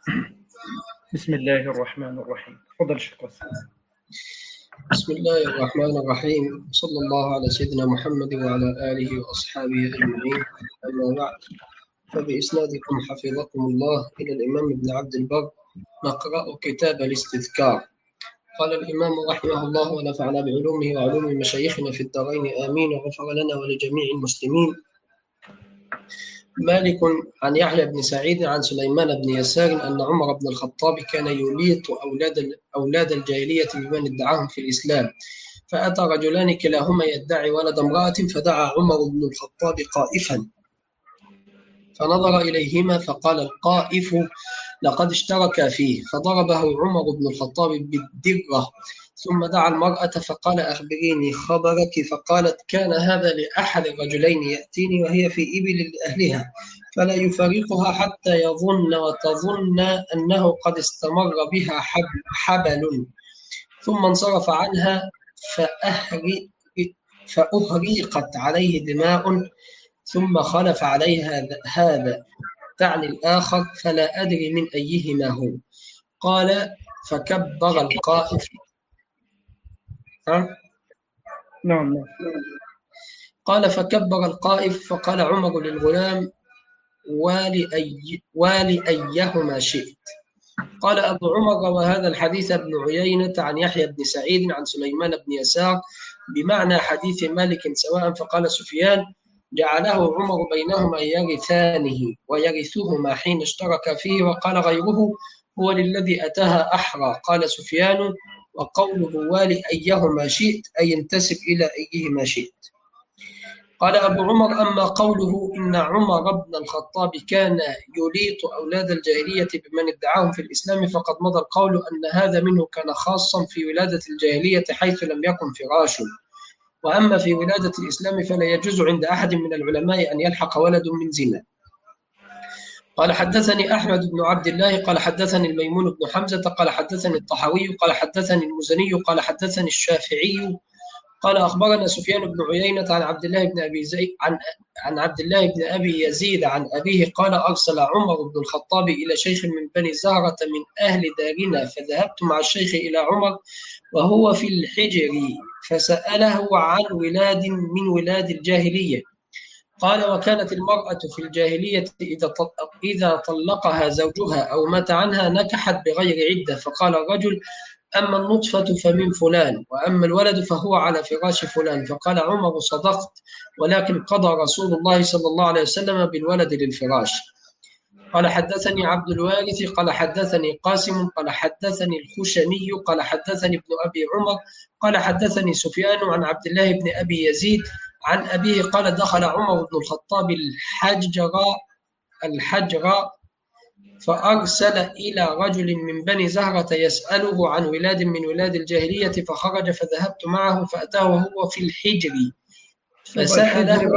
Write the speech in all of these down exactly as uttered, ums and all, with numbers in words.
بسم الله الرحمن الرحيم. تفضل شيخ قاسم. بسم الله الرحمن الرحيم. صلى الله على سيدنا محمد وعلى آله وأصحابه أجمعين. أما بعد، فبإسنادكم حفظكم الله إلى الإمام ابن عبد البر نقرأ كتاب الاستذكار. قال الإمام رحمه الله ونفعنا بعلومه وعلوم مشايخنا في الدارين آمين، وغفر لنا ولجميع المسلمين. مالك عن يحيى بن سعيد عن سليمان بن يسار أن عمر بن الخطاب كان يليط أولاد أولاد الجاهلية بمن ادعاهم في الإسلام، فأتى رجلان كلاهما يدعي ولد امرأة، فدعا عمر بن الخطاب قائفا فنظر إليهما فقال القائف لقد اشتركا فيه، فضربه عمر بن الخطاب بالدرة، ثم دعا المرأة فقال أخبريني خبرك، فقالت كان هذا لأحد الرجلين يأتيني وهي في إبل لأهلها، فلا يفارقها حتى يظن وتظن أنه قد استمر بها حبل، ثم انصرف عنها فأهريقت عليه دماء، ثم خلف عليها هذا تعني الآخر، فلا أدري من أيهما هو. قال فكبر القائف ها؟ نعم نعم. قال فكبر القائف فقال عمر للغلام والي أي والي أيهما شئت. قال أبو عمر روى هذا الحديث ابن عيينة عن يحيى بن سعيد عن سليمان بن يسار بمعنى حديث مالك سواء، فقال سفيان جعله عمر بينهما يرثانه ويرثهما حين اشترك فيه، وقال غيره هو للذي أتاها أحرى. قال سفيان وقوله والي أيهما شئت أي ينتسب إلى أيهما شئت. قال أبو عمر أما قوله إن عمر بن الخطاب كان يليط أولاد الجاهلية بمن ادعاهم في الإسلام، فقد مضى القول أن هذا منه كان خاصا في ولادة الجاهلية حيث لم يكن فراش، وأما في ولادة الإسلام فلا يجوز عند أحد من العلماء أن يلحق ولد من زنا. قال حدثني أحمد بن عبد الله قال حدثني الميمون بن حمزة قال حدثني الطحاوي قال حدثني المزني قال حدثني الشافعي قال أخبرنا سفيان بن عيينة عن عبد الله بن أبي زيد عن عن عبد الله بن أبي يزيد عن أبيه قال أرسل عمر بن الخطاب إلى شيخ من بني زهرة من أهل دارنا، فذهبت مع الشيخ إلى عمر وهو في الحجر، فسأله عن ولاد من ولاد الجاهلية. قال وكانت المرأة في الجاهلية إذا طلقها زوجها أو مات عنها نكحت بغير عدة، فقال الرجل أما النطفة فمن فلان، وأما الولد فهو على فراش فلان، فقال عمر صدقت، ولكن قضى رسول الله صلى الله عليه وسلم بالولد للفراش. قال حدثني عبد الوارث قال حدثني قاسم قال حدثني الخشني قال حدثني ابن أبي عمر قال حدثني سفيان عن عبد الله بن أبي يزيد عن أبيه قال دخل عمر بن الخطاب الحجر الحجر فأرسل إلى رجل من بني زهرة يسأله عن ولاد من ولاد الجاهلية، فخرج فذهبت معه فأتاه وهو في الحجر فسأله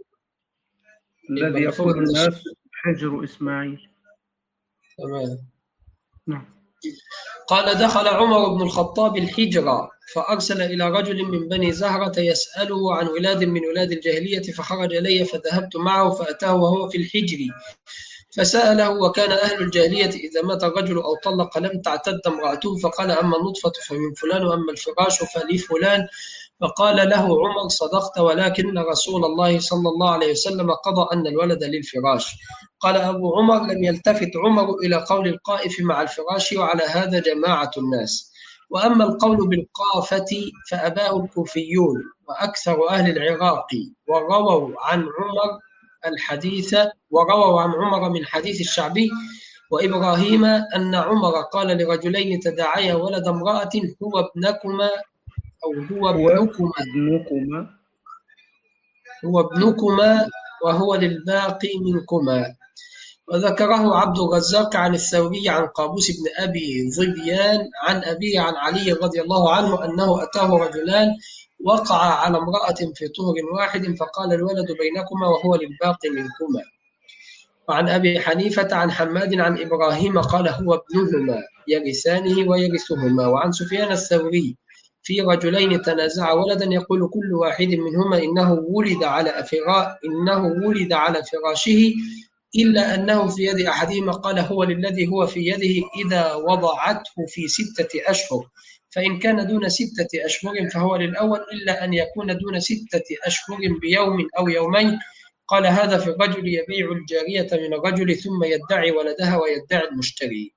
الذي يقول الناس حجر إسماعيل. تمام. نعم. قال دخل عمر بن الخطاب الحجر فأرسل إلى رجل من بني زهرة يسأله عن ولاد من ولاد الجاهلية، فخرج إلي فذهبت معه فأتاه وهو في الحجر فسأله. وكان أهل الجاهلية إذا مات الرجل أو طلق لم تعتد امرأته، فقال أما النطفة فمن فلان وأما الفراش فلفلان، فقال له عمر صدقت، ولكن رسول الله صلى الله عليه وسلم قضى أن الولد للفراش. قال أبو عمر لم يلتفت عمر إلى قول القائف مع الفراش، وعلى هذا جماعة الناس. وأما القول بالقافة فأباه الكوفيون وأكثر أهل العراق، ورووا عن عمر الحديث ورووا عن عمر من حديث الشعبي وإبراهيم أن عمر قال لرجلين تداعيا ولد امرأة هو ابنكما أو هو ابنكما ابنكما هو ابنكما وهو للباقي منكما. وذكره عبد الرزاق عن الثوري عن قابوس بن أبي ظبيان عن أبيه عن علي رضي الله عنه أنه أتاه رجلان وقع على امرأة في طهر واحد، فقال الولد بينكما وهو للباقي منكما. وعن أبي حنيفة عن حماد عن إبراهيم قال هو ابنهما يرثانه ويرثهما. وعن سفيان الثوري في رجلين تنازعا ولدا يقول كل واحد منهما إنه ولد على فراء إنه ولد على فراشه إلا أنه في يد أحدهما قال هو للذي هو في يده إذا وضعته في ستة أشهر، فإن كان دون ستة أشهر فهو للأول إلا أن يكون دون ستة أشهر بيوم أو يومين. قال هذا في الرجل يبيع الجارية من الرجل ثم يدعي ولدها ويدعي المشتري.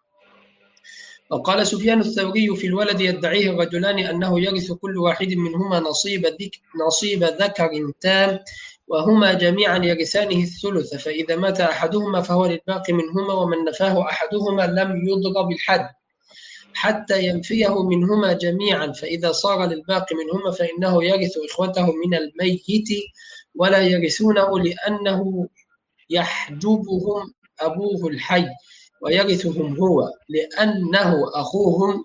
وقال سفيان الثوري في الولد يدعيه الرجلان أنه يرث كل واحد منهما نصيب ذك نصيب ذكر تام وهما جميعا يرثانه الثلث، فإذا مات أحدهما فهو للباقي منهما، ومن نفاه أحدهما لم يضرب الحد حتى ينفيه منهما جميعا، فإذا صار للباقي منهما فإنه يرث إخوته من الميت ولا يرثونه لأنه يحجبهم أبوه الحي، ويرثهم هو لأنه أخوهم،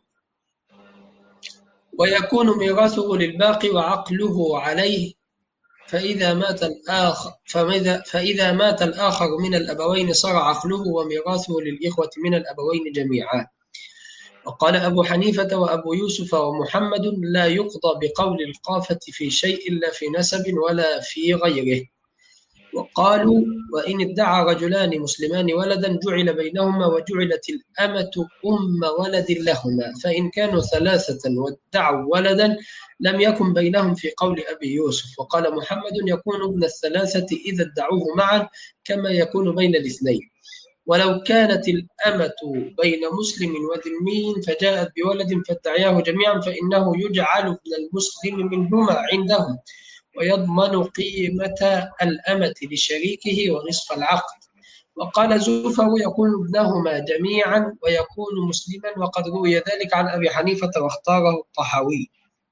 ويكون ميراثه للباقي وعقله عليه. فإذا مات الآخر فإذا, فإذا مات الآخر من الأبوين صار عقله وميراثه للإخوة من الأبوين جميعا. وقال أبو حنيفة وأبو يوسف ومحمد لا يقضى بقول القافة في شيء إلا في نسب ولا في غيره. وقالوا وإن ادعى رجلان مسلمان ولدا جعل بينهما وجعلت الأمة أم ولد لهما، فإن كانوا ثلاثة وادعوا ولدا لم يكن بينهم في قول أبي يوسف. وقال محمد يكون ابن الثلاثة إذا ادعوه معا كما يكون بين الاثنين. ولو كانت الأمة بين مسلم وذمي فجاءت بولد فادعياه جميعا فإنه يجعل ابن المسلم منهما عندهم ويضمن قيمة الأمة لشريكه ونصف العقد. وقال زوفر يكون ابنهما جميعا ويكون مسلما، وقد روي ذلك عن أبي حنيفة واختاره الطحاوي.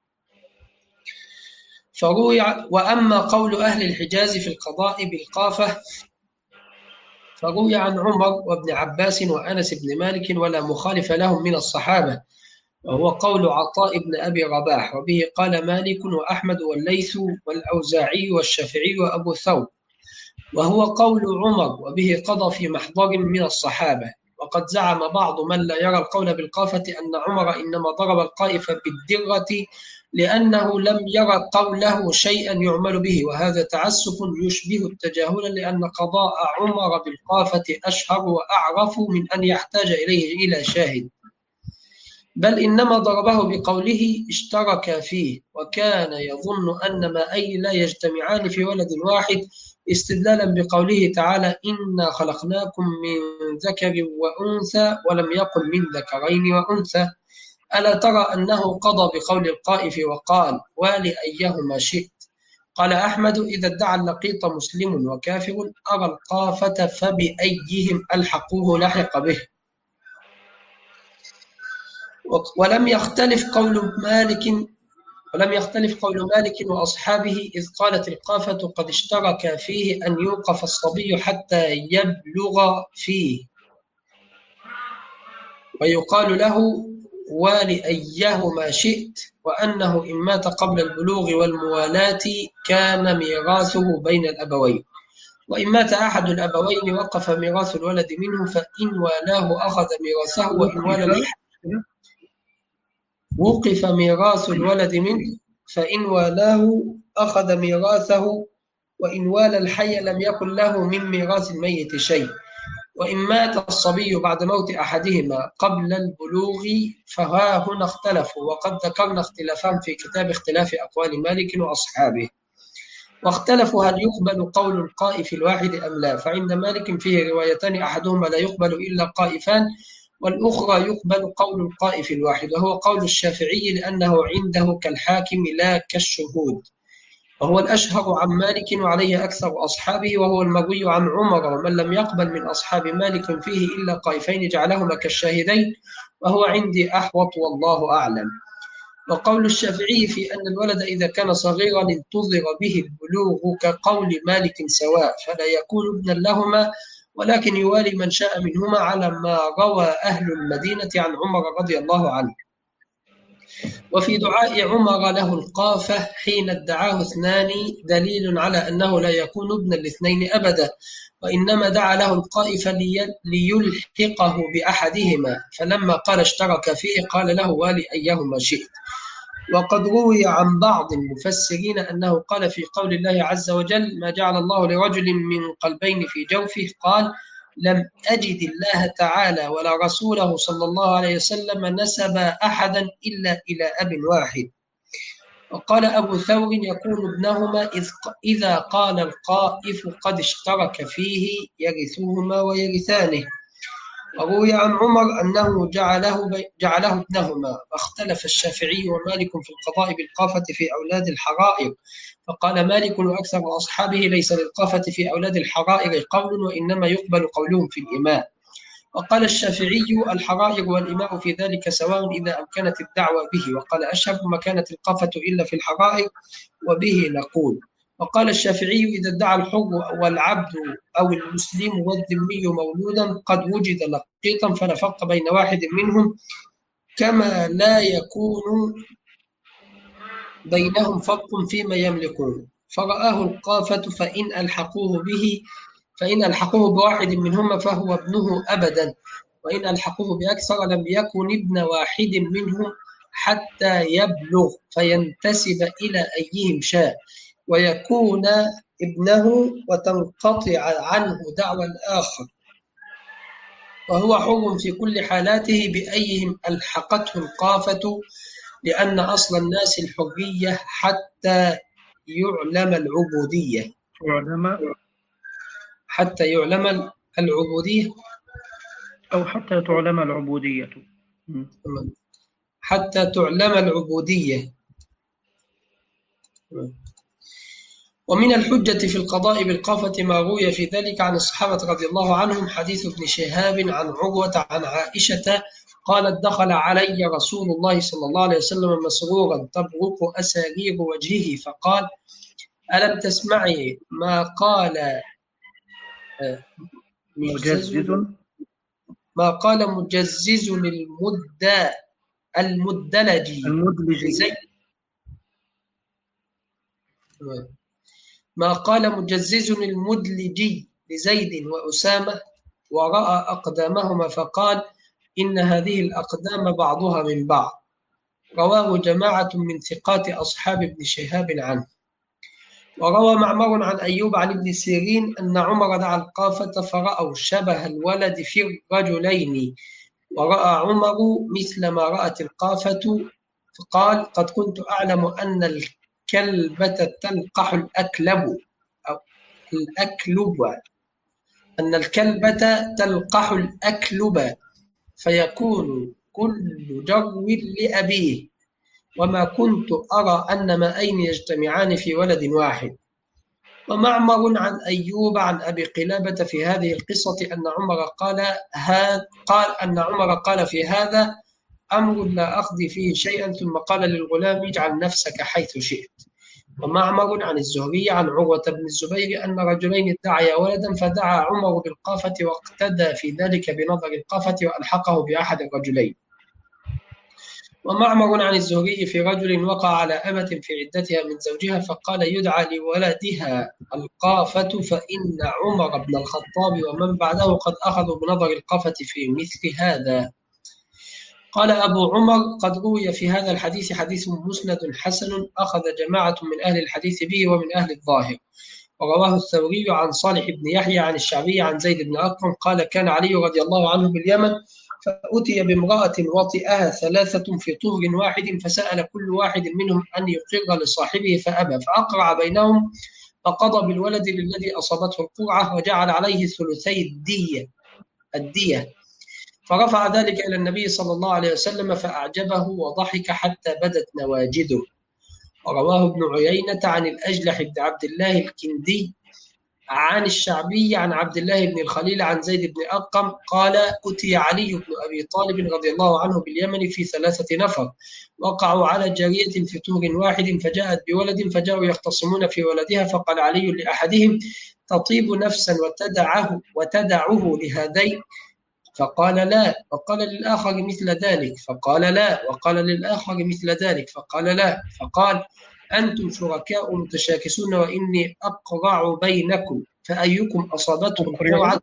فروي. وأما قول أهل الحجاز في القضاء بالقافة فروي عن عمر وابن عباس وأنس بن مالك ولا مخالف لهم من الصحابة، وهو قول عطاء بن أبي رباح، وبه قال مالك وأحمد والليث والأوزاعي والشافعي وأبو ثور، وهو قول عمر، وبه قضى في محضر من الصحابة. وقد زعم بعض من لا يرى القول بالقافة أن عمر إنما ضرب القائف بالدرة لأنه لم يرى قوله شيئا يعمل به، وهذا تعسف يشبه التجاهل، لأن قضاء عمر بالقافة أشهر وأعرف من أن يحتاج إليه إلى شاهد، بل إنما ضربه بقوله اشترك فيه، وكان يظن أن مائين لا يجتمعان في ولد واحد، استدلالا بقوله تعالى إنا خلقناكم من ذكر وأنثى ولم يقل من ذكرين وأنثى. ألا ترى أنه قضى بقول القائف وقال ولأيهما شئت. قال أحمد إذا ادعى اللقيط مسلم وكافر أرى القافة فبأيهم ألحقوه لحق به. ولم يختلف قول مالك ولم يختلف قول مالك وأصحابه إذ قالت القافة قد اشترك فيه أن يوقف الصبي حتى يبلغ فيه، ويقال له ولأيهما شئت، وأنه إن مات قبل البلوغ والموالاة كان ميراثه بين الأبوين، وإن مات أحد الأبوين وقف ميراث الولد منه، فإن والاه أخذ ميراثه، وإن والى وقف ميراث الولد منه فإن والاه أخذ ميراثه، وإن والى الحي لم يكن له من ميراث الميت شيء. وإن مات الصبي بعد موت أحدهما قبل البلوغ فها هنا اختلفوا، وقد ذكرنا اختلافهم في كتاب اختلاف أقوال مالك وأصحابه. واختلفوا هل يقبل قول القائف الواحد أم لا، فعند مالك فيه روايتان أحدهما لا يقبل إلا قائفان، والأخرى يقبل قول القائف الواحد، وهو قول الشافعي لأنه عنده كالحاكم لا كالشهود، وهو الأشهر عن مالك وعليه أكثر أصحابه، وهو المروي عن عمر، ومن لم يقبل من أصحاب مالك فيه إلا قائفين جعلهما كالشاهدين، وهو عندي أحوط والله أعلم. وقول الشافعي في أن الولد إذا كان صغيرا انتظر به البلوغ كقول مالك سواء، فلا يكون ابنا لهما، ولكن يوالي من شاء منهما، على ما روى أهل المدينة عن عمر رضي الله عنه. وفي دعاء عمر له القافة حين ادعاه اثنان دليل على أنه لا يكون ابنا الاثنين أبدا، وإنما دعا له القائف ليلحقه بأحدهما، فلما قال اشترك فيه قال له والي أيهما شئت. وقد روي عن بعض المفسرين أنه قال في قول الله عز وجل ما جعل الله لرجل من قلبين في جوفه قال لم أجد الله تعالى ولا رسوله صلى الله عليه وسلم نسب أحدا إلا إلى أب واحد. وقال أبو ثور يكون ابنهما إذا قال القائف قد اشترك فيه يرثهما ويرثانه. وروي عن عمر أنه جعله, جعله ابنهما. واختلف الشافعي ومالك في القضاء بالقافة في أولاد الحرائر، فقال مالك وأكثر أصحابه ليس للقافة في أولاد الحرائر قول وإنما يقبل قولهم في الإماء. وقال الشافعي الحرائر والإماء في ذلك سواء إذا أمكنت الدعوة به. وقال أشهب ما كانت القافة إلا في الحرائر وبه نقول. وقال الشافعي إذا ادعى الحر والعبد أو المسلم والذمي مولودا قد وجد لقيطا فلا فرق بين واحد منهم كما لا يكون بينهم فرق فيما يملكون، فرآه القافة فإن ألحقوه به فإن ألحقوه بواحد منهما فهو ابنه أبدا، وإن ألحقوه بأكثر لم يكن ابن واحد منهم حتى يبلغ فينتسب إلى أيهم شاء ويكون ابنه وتنقطع عنه دعوى الآخر، وهو حر في كل حالاته بأيهم ألحقته القافة، لأن أصل الناس الحرية حتى يعلم العبودية يعلم حتى يعلم العبودية أو حتى تعلم العبودية حتى تعلم العبودية. ومن الحجة في القضاء بالقافة ما روي في ذلك عن الصحابة رضي الله عنهم حديث ابن شهاب عن عروة عن عائشة قالت دخل علي رسول الله صلى الله عليه وسلم مسرورا تبرق أسارير وجهه فقال ألم تسمعي ما قال مجزز ما قال مجزز المدى المدلجي المدلجي ما قال مجزز المدلجي لزيد وأسامة ورأى أقدامهما فقال إن هذه الأقدام بعضها من بعض. رواه جماعة من ثقات أصحاب ابن شهاب عنه. وروى معمر عن أيوب عن ابن سيرين أن عمر دعا القافة فرأوا شبه الولد في الرجلين، ورأى عمر مثل ما رأت القافة فقال قد كنت أعلم أن الكلبة تلقح الأكلب أو الأكلب أن الكلبة تلقح الأكلب فيكون كل جو لأبيه، وما كنت أرى أن ماءين يجتمعان في ولد واحد. ومعمر عن أيوب عن أبي قلابة في هذه القصة أن عمر قال هذا قال أن عمر قال في هذا أمر لا أقضي فيه شيئا، ثم قال للغلام اجعل نفسك حيث شئت. ومعمر عن الزهري عن عروة بن الزبير أن رجلين ادعيا ولدا فدعا عمر بالقافة واقتدى في ذلك بنظر القافة وألحقه بأحد الرجلين. ومعمر عن الزهري في رجل وقع على أمة في عدتها من زوجها فقال يدعى لولدها القافة فإن عمر بن الخطاب ومن بعده قد أخذوا بنظر القافة في مثل هذا. قال أبو عمر قد روي في هذا الحديث حديث مسند حسن أخذ جماعة من أهل الحديث به ومن أهل الظاهر. ورواه الثوري عن صالح بن يحيى عن الشعبي عن زيد بن أرقم قال كان علي رضي الله عنه باليمن فأتي بامرأة وطئها ثلاثة في طهر واحد فسأل كل واحد منهم أن يقر لصاحبه فأبى فأقرع بينهم فقضى بالولد الذي أصابته القرعة وجعل عليه ثلثي الدية الدية فرفع ذلك إلى النبي صلى الله عليه وسلم فأعجبه وضحك حتى بدت نواجده. ورواه ابن عيينة عن الأجلح بن عبد الله الكندي عن الشعبي عن عبد الله بن الخليل عن زيد بن أرقم قال أتي علي بن أبي طالب رضي الله عنه باليمن في ثلاثة نفر وقعوا على جارية في طور واحد فجاءت بولد فجاءوا يختصمون في ولدها فقال علي لأحدهم تطيب نفسا وتدعه, وتدعه لهذين فقال لا، وقال للآخر مثل ذلك فقال لا، وقال للآخر مثل ذلك فقال لا، فقال أنتم شركاء متشاكسون وإني أقرع بينكم فأيكم أصابته القرعة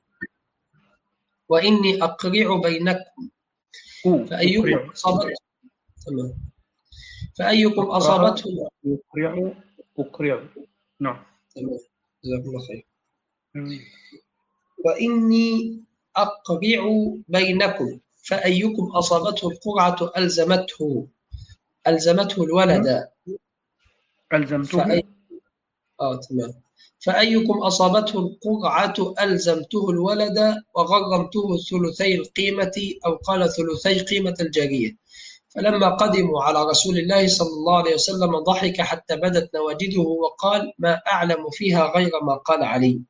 وإني أقرع بينكم فأيكم أصابته فأيكم أصابته أقرع أقرع نعم. تمام، جزاكم الله خير. مم. وإني أقرع بينكم فأيكم أصابته القرعة ألزمته ألزمته الولد ألزمته. فأي... آه تمام. فأيكم أصابته القرعة ألزمته الولد وغرمته ثلثي القيمة أو قال ثلثي قيمة الجارية. فلما قدموا على رسول الله صلى الله عليه وسلم ضحك حتى بدت نواجذه وقال ما أعلم فيها غير ما قال علي.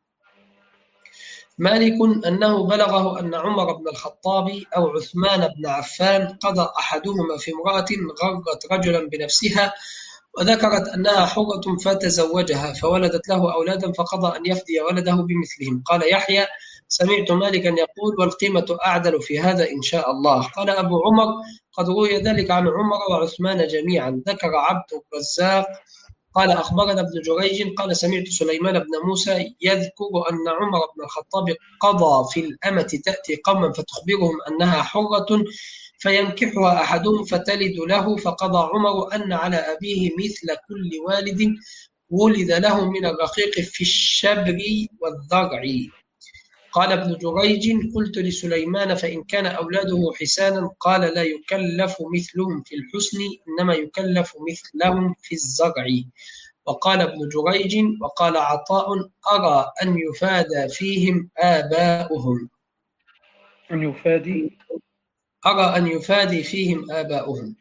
مالك أنه بلغه أن عمر بن الخطاب أو عثمان بن عفان قضى أحدهما في امرأة غرت رجلا بنفسها وذكرت أنها حرة فتزوجها فولدت له أولادا فقضى أن يفدي ولده بمثلهم. قال يحيى سمعت مالكا يقول والقيمة أعدل في هذا إن شاء الله. قال أبو عمر قد روي ذلك عن عمر وعثمان جميعا. ذكر عبد الرزاق قال أخبرنا ابن جريج قال سمعت سليمان بن موسى يذكر أن عمر بن الخطاب قضى في الأمة تأتي قوما فتخبرهم أنها حرة فينكحها أحدهم فتلد له فقضى عمر أن على أبيه مثل كل والد ولد له من الرقيق في الشبر والذرع. قال ابن جريج قلت لسليمان فإن كان أولاده حسانا قال لا يكلف مثلهم في الحسن إنما يكلف مثلهم في الزرع. وقال ابن جريج وقال عطاء أرى أن يفادى فيهم آباؤهم أن يفادي أرى أن يفادي فيهم آباؤهم.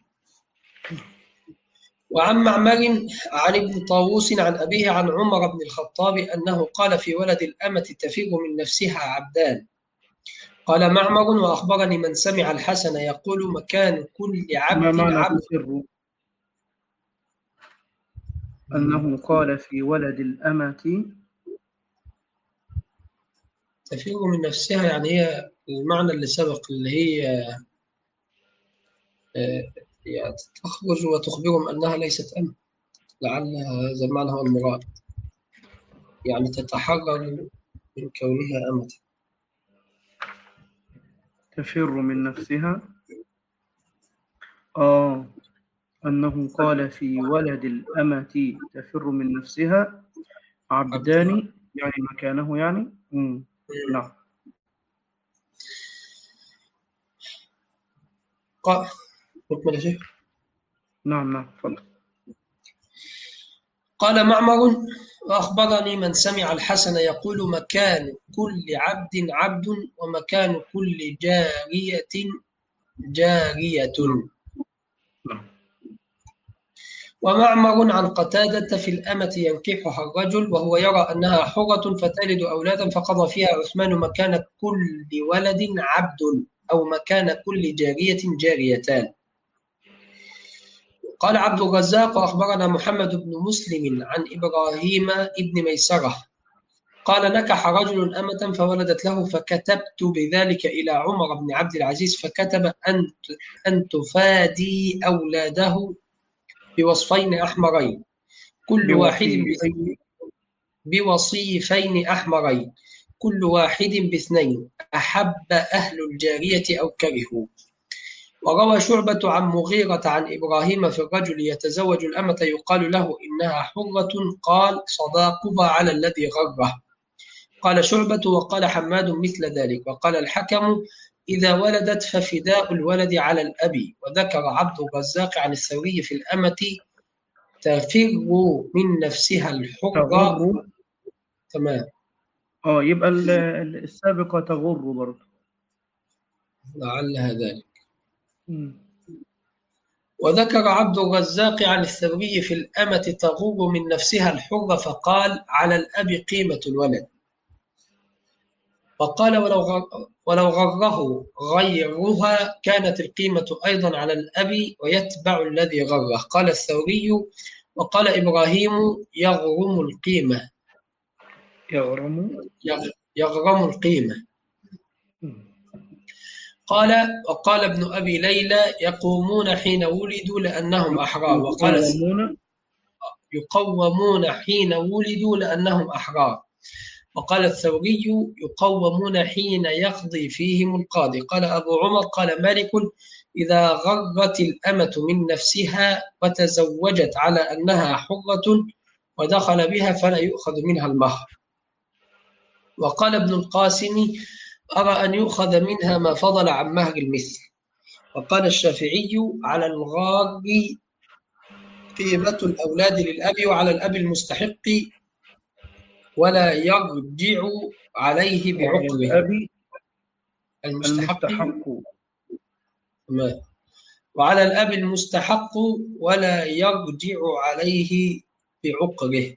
وعن معمر عن ابن طاووس عن أبيه عن عمر بن الخطاب أنه قال في ولد الأمة تفر من نفسها عبدان. قال معمر وأخبرني من سمع الحسن يقول مكان كل ما عبد معنى عبد تفر؟ أنه قال في ولد الأمة تفر من نفسها يعني هي المعنى اللي سبق اللي هي يعني تخرج وتخبرهم أنها ليست أم، لعل هذا المعنى هو المراد، يعني تتحرر من كونها أمة. تفر من نفسها. آه أنه قال في ولد الأمة تفر من نفسها عبدان يعني مكانه يعني مم. نعم. قال مكمل شيء. نعم نعم فضل. قال معمر وأخبرني من سمع الحسن يقول مكان كل عبد عبد ومكان كل جارية جارية. ومعمر عن قتادة في الأمة ينكحها الرجل وهو يرى أنها حرة فتلد أولادا فقضى فيها عثمان مكان كل ولد عبد أو مكان كل جارية جاريتان. قال عبد الرزاق وأخبرنا محمد بن مسلم عن إبراهيم ابن ميسرة قال نكح رجل أمة فولدت له فكتبت بذلك إلى عمر بن عبد العزيز فكتب أن تفادي أولاده بوصفين أحمرين كل واحد بوصيفين أحمرين كل واحد باثنين أحب أهل الجارية أو كرهوا. وروى شعبة عن مغيرة عن إبراهيم في الرجل يتزوج الأمة يقال له إنها حرة قال صداقها على الذي غره. قال شعبة وقال حماد مثل ذلك. وقال الحكم إذا ولدت ففداء الولد على الأب. وذكر عبد الرزاق عن الثوري في الأمة تفر من نفسها الحرة. تمام. اه يبقى السابقة تغر برضه لعلها ذلك. وذكر عبد الرزاق عن الثوري في الأمة تغر من نفسها الحرة فقال على الأب قيمة الولد. وقال ولو ولو غره غيرها كانت القيمة أيضا على الأب ويتبع الذي غره. قال الثوري وقال إبراهيم يغرم القيمة يغرم يغرم القيمة. قال وقال ابن أبي ليلى يقومون حين ولدوا لأنهم أحرار. وقال يقومون حين ولدوا لأنهم أحرار. وقال الثوري يقومون حين يقضي فيهم القاضي. قال أبو عمر قال مالك إذا غرت الأمة من نفسها وتزوجت على أنها حرة ودخل بها فلا يؤخذ منها المهر. وقال ابن القاسم أرى أن يؤخذ منها ما فضل عن مهر المثل. وقال الشافعي على الغار قيمة الأولاد للأب وعلى الأب المستحق ولا يرجع عليه بعقبه. الأب المستحق, المستحق ما. وعلى الأب المستحق ولا يرجع عليه بعقبه.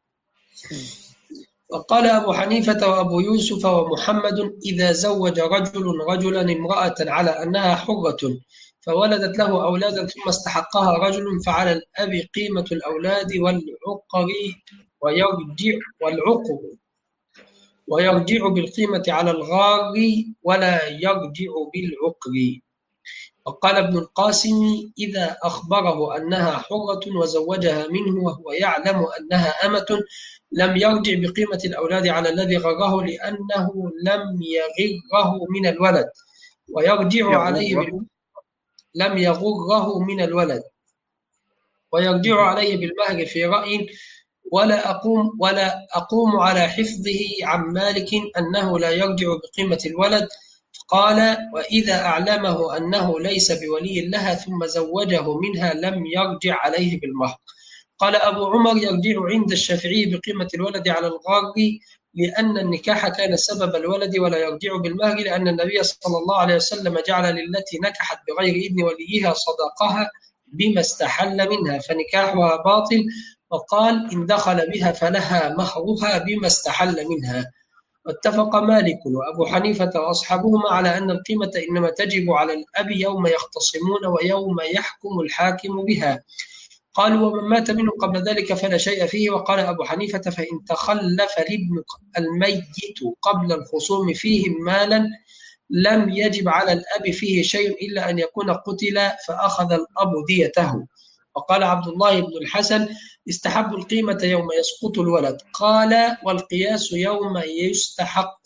وقال أبو حنيفة وأبو يوسف ومحمد إذا زوج رجل رجلا امرأة على أنها حرة فولدت له أولادا ثم استحقها رجل فعلى الأب قيمة الأولاد والعقر ويرجع والعقر ويرجع بالقيمة على الغار ولا يرجع بالعقر. وقال ابن القاسم إذا أخبره أنها حرة وزوجها منه وهو يعلم أنها أمة لم يرجع بقيمة الأولاد على الذي غره لأنه لم يغره من الولد ويرجع عليه بال... لم يغره من الولد ويرجع عليه بالمهر في رأي ولا أقوم ولا أقوم على حفظه عن مالك أنه لا يرجع بقيمة الولد. قال وإذا أعلمه أنه ليس بولي لها ثم زوجه منها لم يرجع عليه بالمهر. قال أبو عمر يرجع عند الشافعي بقيمة الولد على الغار لأن النكاح كان سبب الولد ولا يرجع بالمهر لأن النبي صلى الله عليه وسلم جعل للتي نكحت بغير إذن وليها صداقها بما استحل منها فنكاحها باطل. وقال إن دخل بها فلها مهرها بما استحل منها. واتفق مالك وأبو حنيفة وأصحابهما على أن القيمة إنما تجب على الأب يوم يختصمون ويوم يحكم الحاكم بها. قالوا ومن مات منه قبل ذلك فلا شيء فيه. وقال أبو حنيفة فإن تخلف الابن الميت قبل الخصوم فيه مالا لم يجب على الأب فيه شيء إلا أن يكون قتل فأخذ الأب ديته. وقال عبد الله بن الحسن استحب القيمة يوم يسقط الولد. قال والقياس يوم يستحق.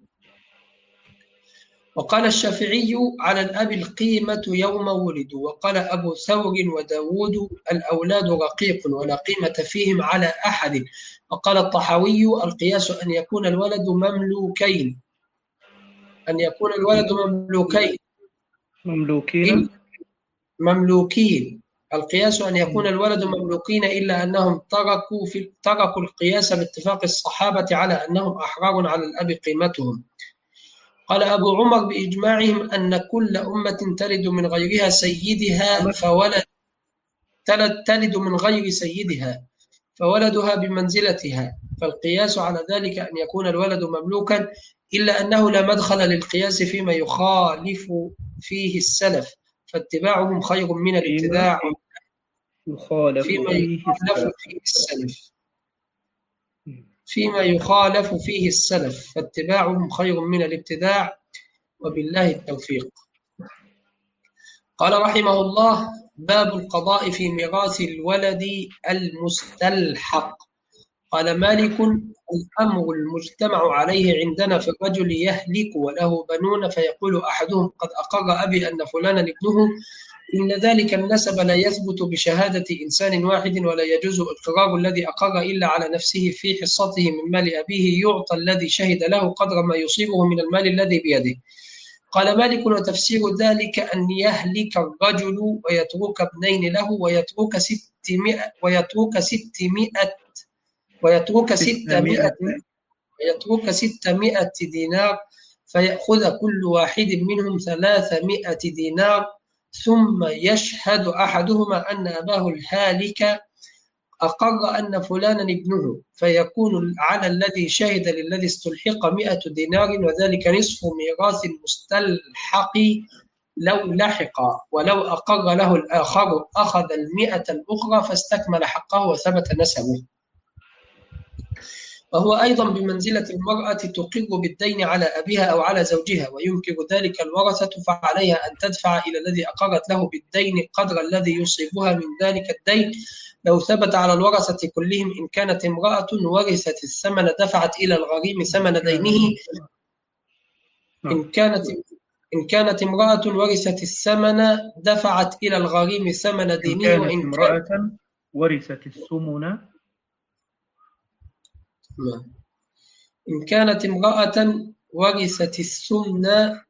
وقال الشافعي على الأب القيمة يوم ولدوا. وقال أبو ثور وداود الأولاد رقيق ولا قيمة فيهم على أحد. وقال الطحاوي القياس أن يكون الولد مملوكين أن يكون الولد مملوكين مملوكين مملوكين القياس أن يكون الولد مملوكين إلا أنهم تركوا في تركوا القياس باتفاق الصحابة على أنهم أحرار على الأب قيمتهم. قال أبو عمر بإجماعهم أن كل أمة تلد من غيرها سيدها فولد تلد من غير سيدها فولدها بمنزلتها فالقياس على ذلك أن يكون الولد مملوكا إلا أنه لا مدخل للقياس فيما يخالف فيه السلف فاتباعهم خير من الابتداع فيما يخالف فيه السلف فيما يخالف فيه السلف فاتباعهم خير من الابتداع وبالله التوفيق. قال رحمه الله باب القضاء في ميراث الولد المستلحق. قال مالك الأمر المجتمع عليه عندنا في الرجل يهلك وله بنون فيقول أحدهم قد أقر أبي أن فلانا ابنه إن ذلك النسب لا يثبت بشهادة إنسان واحد ولا يجوز إقرار الذي أقر إلا على نفسه في حصته من مال أبيه يعطى الذي شهد له قدر ما يصيبه من المال الذي بيده. قال مالك وتفسير ذلك أن يهلك الرجل ويترك ابنين له ويترك ستمائة ويترك ستمائة ويترك ستمائة ويترك ستمائة دينار فيأخذ كل واحد منهم ثلاثمائة دينار ثم يشهد أحدهما أن أباه الهالك أقر أن فلانا ابنه فيكون على الذي شهد للذي استلحق مئة دينار وذلك نصف ميراث المستلحق لو لحق ولو أقر له الآخر أخذ المئة الأخرى فاستكمل حقه وثبت نسبه. وهو أيضا بمنزلة المرأة تقر بالدين على أبيها أو على زوجها وينكر ذلك الورثة فعليها أن تدفع إلى الذي أقرت له بالدين قدر الذي يصيبها من ذلك الدين لو ثبت على الورثة كلهم. إن كانت امرأة ورثت الثمن دفعت إلى الغريم ثمن دينه. إن كانت إن كانت امرأة ورثت الثمن دفعت إلى الغريم ثمن إن دينه. كانت وإن كان امرأة ورثت السمن إن كانت امرأة ورثت الثمن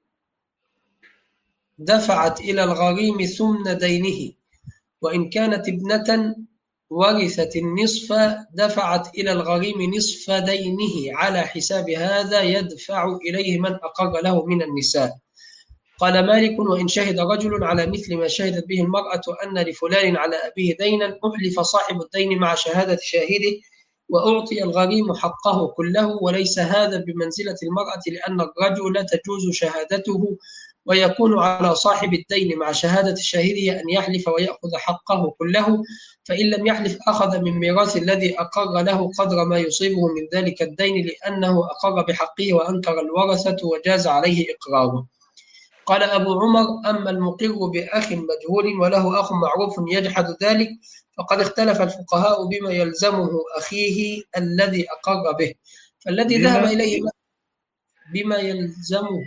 دفعت إلى الغريم ثمن دينه. وإن كانت ابنة ورثت النصف دفعت إلى الغريم نصف دينه على حساب هذا يدفع إليه من أقر له من النساء. قال مالك: وإن شهد رجل على مثل ما شهدت به المرأة أن لفلان على أبيه دينا أحلف صاحب الدين مع شهادة شاهده وأعطي الغريم حقه كله، وليس هذا بمنزلة المرأة، لأن الرجل تجوز شهادته ويكون على صاحب الدين مع شهادة شاهده أن يحلف ويأخذ حقه كله، فإن لم يحلف أخذ من ميراث الذي أقر له قدر ما يصيبه من ذلك الدين، لأنه أقر بحقه وأنكر الورثة وجاز عليه إقراره. قال أبو عمر: أما المقر بأخ مجهول وله أخ معروف يجحد ذلك فقد اختلف الفقهاء بما يلزمه أخيه الذي أقر به، فالذي ذهب بما إليه بما يلزمه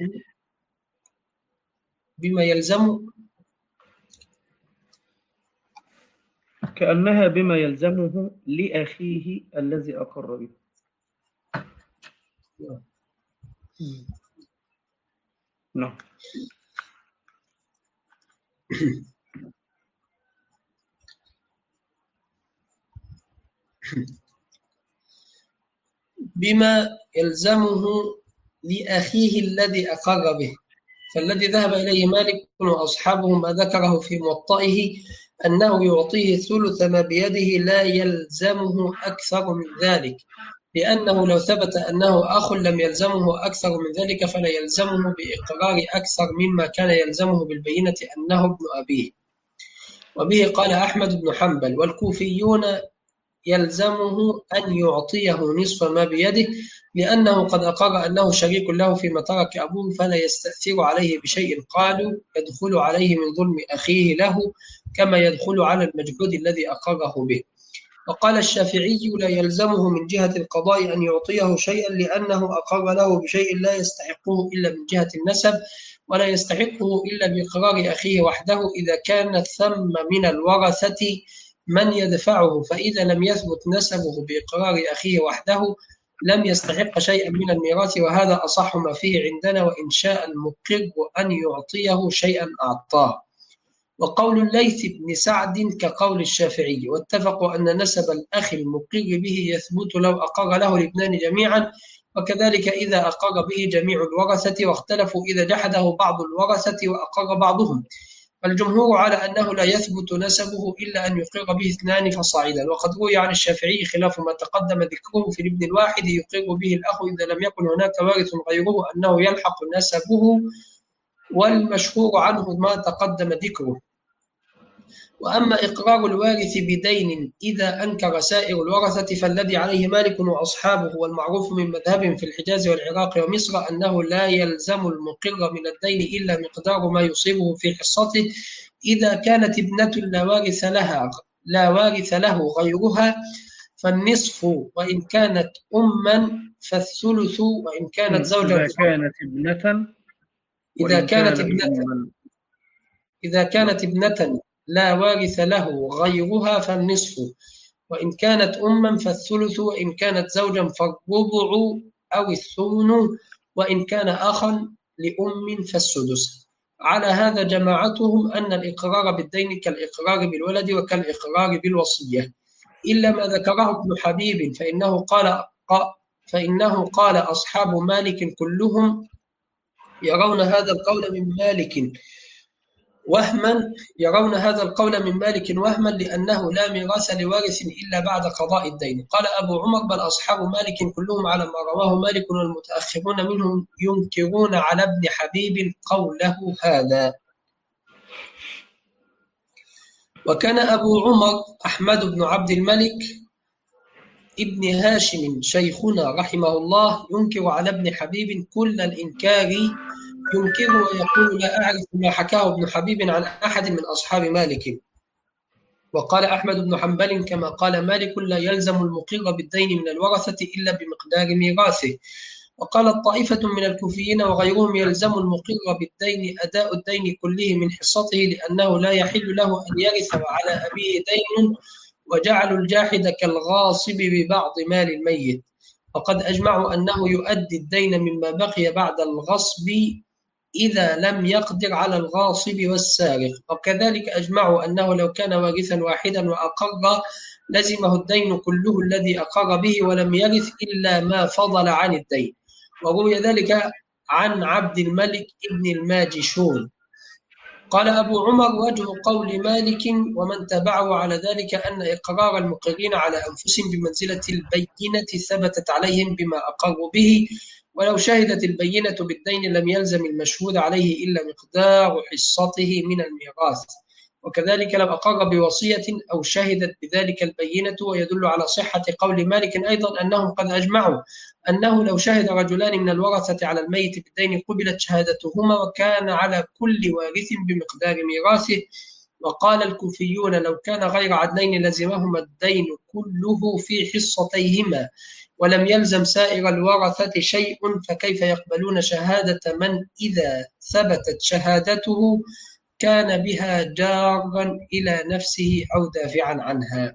بما يلزم كأنها بما يلزمه لأخيه الذي أقر به. نعم. بما يلزمه لأخيه الذي أقر به، فالذي ذهب إليه مالك وأصحابه ما ذكره في موطئه أنه يعطيه ثلث ما بيده لا يلزمه أكثر من ذلك، لأنه لو ثبت أنه أخ لم يلزمه أكثر من ذلك فلا يلزمه بإقرار أكثر مما كان يلزمه بالبينة أنه ابن أبيه. وبه قال أحمد بن حنبل والكوفيون: يلزمه أن يعطيه نصف ما بيده، لأنه قد أقر أنه شريك له فيما ترك أبوه فلا يستأثر عليه بشيء. قالوا: يدخل عليه من ظلم أخيه له كما يدخل على المجهود الذي أقره به. وقال الشافعي: لا يلزمه من جهة القضاء أن يعطيه شيئا، لأنه أقر له بشيء لا يستحقه إلا من جهة النسب، ولا يستحقه إلا بإقرار أخيه وحده إذا كان ثم من الورثة من يدفعه، فإذا لم يثبت نسبه بإقرار أخيه وحده لم يستحق شيئا من الميراث، وهذا أصح ما فيه عندنا، وإن شاء المقر أن يعطيه شيئا أعطاه. وقول الليث بن سعد كقول الشافعي، واتفقوا أن نسب الأخ المقر به يثبت لو أقر له الابنان جميعا، وكذلك إذا أقر به جميع الورثة، واختلفوا إذا جحده بعض الورثة وأقر بعضهم. والجمهور على أنه لا يثبت نسبه إلا أن يقر به اثنان فصاعدا، وقد روي عن الشافعي خلاف ما تقدم ذكره في الابن الواحد يقر به الأخ إذا لم يكن هناك وارث غيره أنه يلحق نسبه، والمشهور عنه ما تقدم ذكره. وأما إقرار الوارث بدين إذا أنكر سائر الورثة فالذي عليه مالك وأصحابه والمعروف من مذهبهم في الحجاز والعراق ومصر أنه لا يلزم المقر من الدين إلا مقدار ما يصيبه في حصته، إذا كانت ابنة لا وارث لها لا وارث له غيرها فالنصف، وإن كانت أما فالثلث، وإن كانت زوجا إذا كانت ابنة إذا كانت ابنة أما إذا كانت ابنة لا وارث له غيرها فالنصف، وإن كانت أما فالثلث، وإن كانت زوجا فالربع أو الثمن، وإن كان أخا لأم فالسدس. على هذا جماعتهم أن الإقرار بالدين كالإقرار بالولد وكالإقرار بالوصية، إلا ما ذكره ابن حبيب فإنه قال فإنه قال أصحاب مالك كلهم يرون هذا القول من مالك وهما يرون هذا القول من مالك وهما لأنه لا ميراث لوارث إلا بعد قضاء الدين. قال أبو عمر: بل أصحاب مالك كلهم على ما رواه مالك، والمتأخرون منهم ينكرون على ابن حبيب قوله هذا. وكان أبو عمر أحمد بن عبد الملك ابن هاشم شيخنا رحمه الله ينكر على ابن حبيب كل الإنكار، ينكر ويقول: لا أعرف ما حكاه ابن حبيب عن أحد من أصحاب مالك. وقال أحمد بن حنبل كما قال مالك: لا يلزم المقر بالدين من الورثة إلا بمقدار ميراثه. وقالت طائفة من الكوفيين وغيرهم يلزم المقر بالدين أداء الدين كله من حصته لأنه لا يحل له أن يرث وعلى أبيه دين، وجعلوا الجاحد كالغاصب ببعض مال الميت، وقد أجمعوا أنه يؤدي الدين مما بقي بعد الغصب إذا لم يقدر على الغاصب والسارق. وكذلك أجمعوا أنه لو كان وارثا واحدا وأقر لزمه الدين كله الذي أقر به ولم يرث إلا ما فضل عن الدين. وروي ذلك عن عبد الملك ابن الماجشون. قال أبو عمر: وجه قول مالك ومن تبعه على ذلك أن إقرار المقرين على أنفسهم بمنزلة البينة ثبتت عليهم بما أقروا به، ولو شهدت البينة بالدين لم يلزم المشهود عليه إلا مقدار حصته من الميراث. وكذلك لو أقر بوصية أو شهدت بذلك البينة. ويدل على صحة قول مالك أيضا أنهم قد أجمعوا أنه لو شهد رجلان من الورثة على الميت بالدين قبلت شهادتهما وكان على كل وارث بمقدار ميراثه. وقال الكوفيون: لو كان غير عدلين لزمهما الدين كله في حصتيهما ولم يلزم سائر الورثة شيء، فكيف يقبلون شهادة من إذا ثبتت شهادته كان بها جارا إلى نفسه أو دافعا عنها.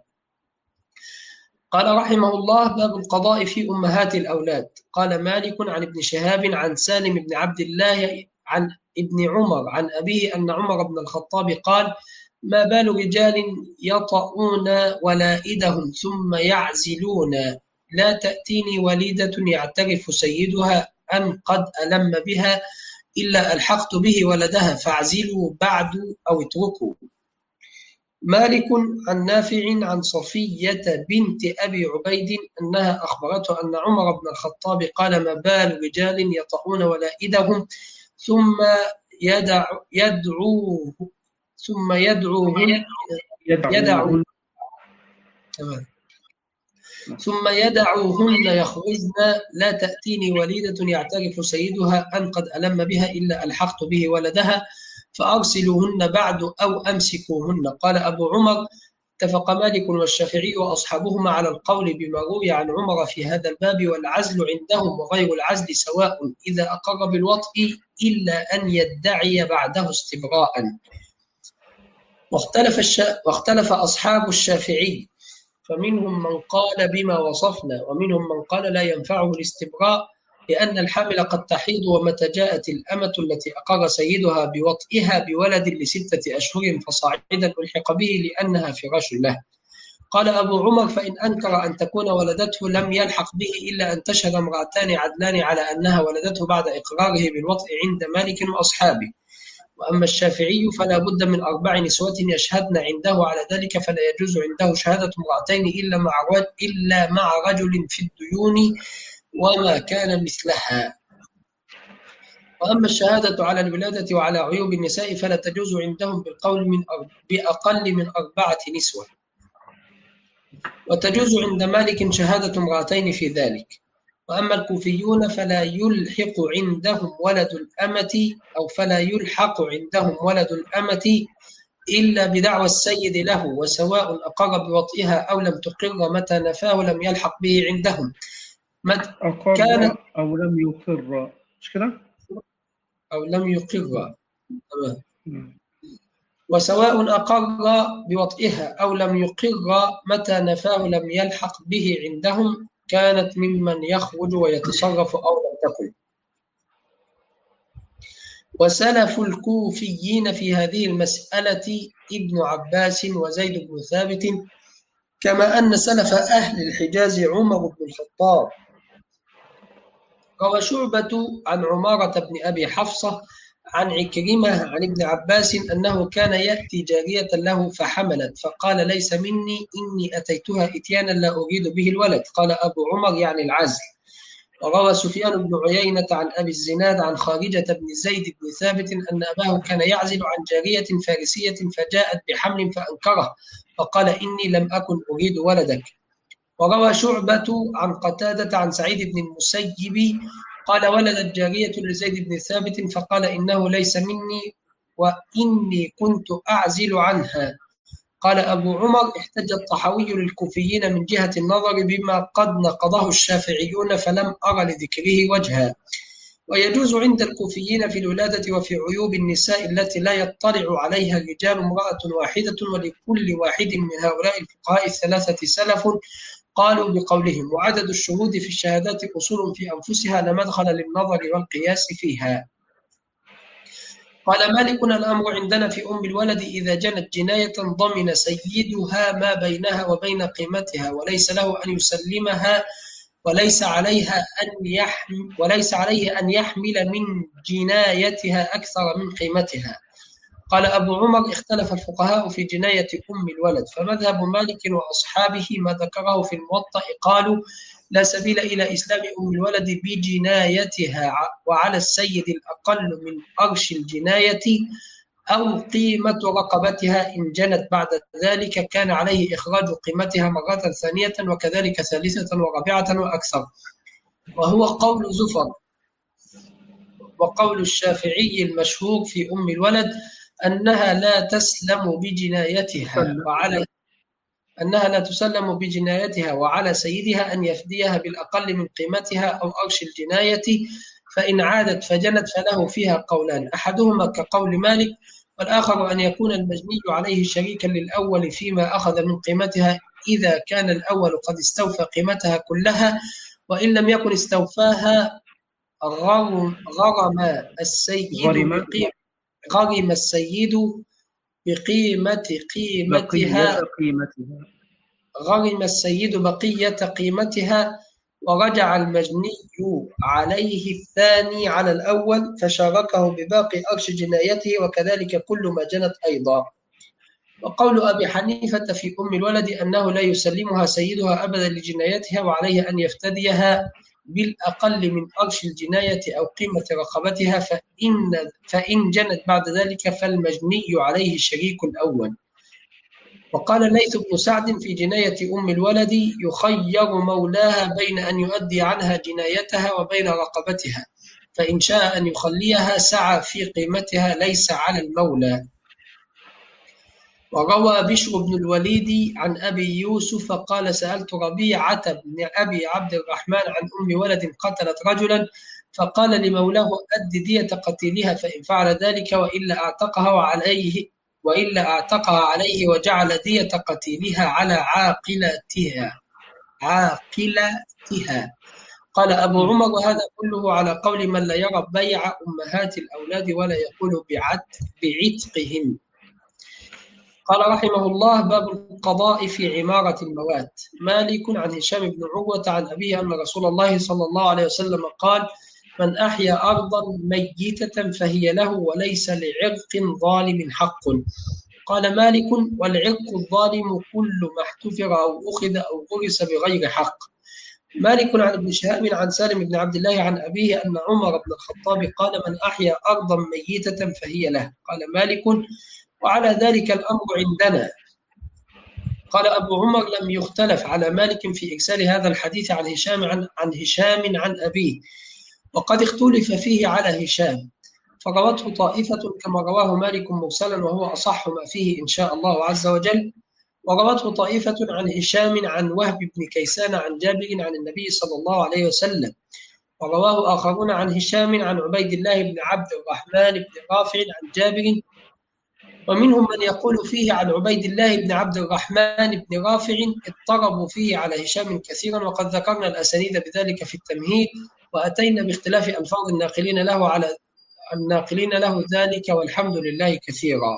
قال رحمه الله: باب القضاء في أمهات الأولاد. قال مالك عن ابن شهاب عن سالم بن عبد الله عن ابن عمر عن أبيه أن عمر بن الخطاب قال: ما بال رجال يطؤون ولائدهم ثم يعزلون، لا تأتيني وليدة يعترف سيدها أن قد ألم بها إلا ألحقت به ولدها فاعزلوا بعد أو اتركوا. مالك عن نافع عن صفية بنت أبي عبيد أنها أخبرته أن عمر بن الخطاب قال: ما بال رجال يطؤون ولائدهم ثم يدع يدعوه ثم يدعوهن يدعو ثم يدعوهن يخرجن، لا تأتيني وليدة يعترف سيدها أن قد ألم بها إلا ألحقت به ولدها فأرسلوهن بعد أو أمسكوهن. قال أبو عمر: اتفق مالك والشافعي وأصحابهما على القول بما روي عن عمر في هذا الباب، والعزل عندهم وغير العزل سواء إذا أقر بالوطء إلا أن يدعي بعده استبراء. واختلف, الش... واختلف أصحاب الشافعي، فمنهم من قال بما وصفنا، ومنهم من قال لا ينفعه الاستبراء لأن الحامل قد تحيض، ومتى جاءت الأمة التي أقر سيدها بوطئها بولد لستة أشهر فصاعدا ألحق به لأنها فراش له. قال أبو عمر: فإن أنكر أن تكون ولدته لم يلحق به إلا أن تشهد امرأتان عدلان على أنها ولدته بعد إقراره بالوطء عند مالك وأصحابه. وأما الشافعي فلا بد من أربع نسوة يشهدن عنده على ذلك، فلا يجوز عنده شهادة امرأتين إلا مع إلا مع رجل في الديون وما كان مثلها. وأما الشهادة على الولادة وعلى عيوب النساء فلا تجوز عندهم بالقول من بأقل من أربعة نسوة، وتجوز عند مالك شهادة امرأتين في ذلك. وأما الكوفيون فلا يلحق عندهم ولد الأمة أو فلا يلحق عندهم ولد الأمة إلا بدعوى السيد له، وسواء أقر بوطئها أو لم تقر، متى نفاه لم يلحق به عندهم. أقر كانت أو لم يقر، مش كده؟ أو لم يقر. وسواء أقر بوطئها أو لم يقر، متى نفاه لم يلحق به عندهم، كانت ممن يخرج ويتصرف أو لم تكن. وسلف الكوفيين في هذه المسألة ابن عباس وزيد بن ثابت، كما أن سلف أهل الحجاز عمر بن الخطاب. روى شعبة عن عمارة بن أبي حفصة عن عكرمة عن ابن عباس أنه كان يأتي جارية له فحملت، فقال: ليس مني، إني أتيتها إتيانا لا أريد به الولد. قال أبو عمر: يعني العزل. وروى سفيان بن عيينة عن أبي الزناد عن خارجة بن زيد بن ثابت أن أباه كان يعزل عن جارية فارسية فجاءت بحمل فأنكره، فقال: إني لم أكن أريد ولدك. وروى شعبة عن قتادة عن سعيد بن المسيب قال: ولدت جارية لزيد بن ثابت فقال: إنه ليس مني وإني كنت أعزل عنها. قال أبو عمر: احتج الطحاوي للكوفيين من جهة النظر بما قد نقضه الشافعيون فلم أر لذكره وجها. ويجوز عند الكوفيين في الولادة وفي عيوب النساء التي لا يطلع عليها الرجال امرأة واحدة، ولكل واحد من هؤلاء الفقهاء الثلاثة سلف قالوا بقولهم: وعدد الشهود في الشهادات أصول في أنفسها لا مدخل للنظر والقياس فيها. قال مالك: الأمر عندنا في أم الولد إذا جنت جناية ضمن سيدها ما بينها وبين قيمتها، وليس له أن يسلمها، وليس عليها أن يحمل وليس عليه أن يحمل من جنايتها أكثر من قيمتها. قال أبو عمر: اختلف الفقهاء في جناية أم الولد، فمذهب مالك وأصحابه ما ذكره في الموطأ، قالوا: لا سبيل إلى إسلام أم الولد بجنايتها، وعلى السيد الأقل من أرش الجناية أو قيمة رقبتها. إن جنت بعد ذلك كان عليه إخراج قيمتها مرة ثانية، وكذلك ثالثة ورابعة وأكثر، وهو قول زفر. وقول الشافعي المشهور في أم الولد أنها لا تسلم بجنايتها وعلى أنها لا تسلم بجنايتها وعلى سيدها أن يفديها بالأقل من قيمتها أو أرش الجناية، فإن عادت فجنت فله فيها قولان، أحدهما كقول مالك، والآخر أن يكون المجني عليه شريكا للأول فيما أخذ من قيمتها إذا كان الأول قد استوفى قيمتها كلها، وإن لم يكن استوفاها غرم, غرم السيد بقيمة غرم السيد بقيمة قيمتها قيمتها غرم السيد بقية قيمتها، ورجع المجني عليه الثاني على الأول فشاركه بباقي أرش جنايته، وكذلك كل ما جنت أيضا. وقول أبي حنيفة في أم الولد أنه لا يسلمها سيدها أبدا لجنايتها، وعليه أن يفتديها بالأقل من أرش الجناية أو قيمة رقبتها، فإن, فإن جنت بعد ذلك فالمجني عليه الشريك الأول. وقال ليث بن سعد في جناية أم الولد: يخير مولاها بين أن يؤدي عنها جنايتها وبين رقبتها، فإن شاء أن يخليها سعى في قيمتها ليس على المولى. وروى بشر بن الوليد عن أبي يوسف قال: سألت ربيعة بن أبي عبد الرحمن عن أم ولد قتلت رجلا، فقال لمولاه: أد دية قتيلها، فإن فعل ذلك وإلا أعتقها وعليه وإلا أعتقها عليه، وجعل دية قتيلها على عاقلتها عاقلتها. قال أبو عمر: وهذا كله على قول من لا يرى بيع أمهات الأولاد ولا يقول بعتقهن. قال رحمه الله: باب القضاء في عمارة الموات. مالك عن هشام بن عروة عن أبيه أن رسول الله صلى الله عليه وسلم قال: من أحيا أرضا ميتة فهي له، وليس لعرق ظالم حق. قال مالك: والعرق الظالم كل ما احتفر أو أخذ أو غرس بغير حق. مالك عن ابن شهاب عن سالم بن عبد الله عن أبيه أن عمر بن الخطاب قال: من أحيا أرضا ميتة فهي له. قال مالك: وعلى ذلك الأمر عندنا. قال أبو عمر: لم يختلف على مالك في إرسال هذا الحديث عن هشام عن, عن هشام عن أبيه، وقد اختلف فيه على هشام، فروته طائفة كما رواه مالك مرسلا، وهو أصح ما فيه إن شاء الله عز وجل، وروته طائفة عن هشام عن وهب بن كيسان عن جابر عن النبي صلى الله عليه وسلم، ورواه آخرون عن هشام عن عبيد الله بن عبد الرحمن بن رافع عن جابر، ومنهم من يقول فيه عن عبيد الله بن عبد الرحمن بن رافع، اضطربوا فيه على هشام كثيرا، وقد ذكرنا الأسانيد بذلك في التمهيد، وأتينا باختلاف ألفاظ الناقلين له على الناقلين له ذلك، والحمد لله كثيرا.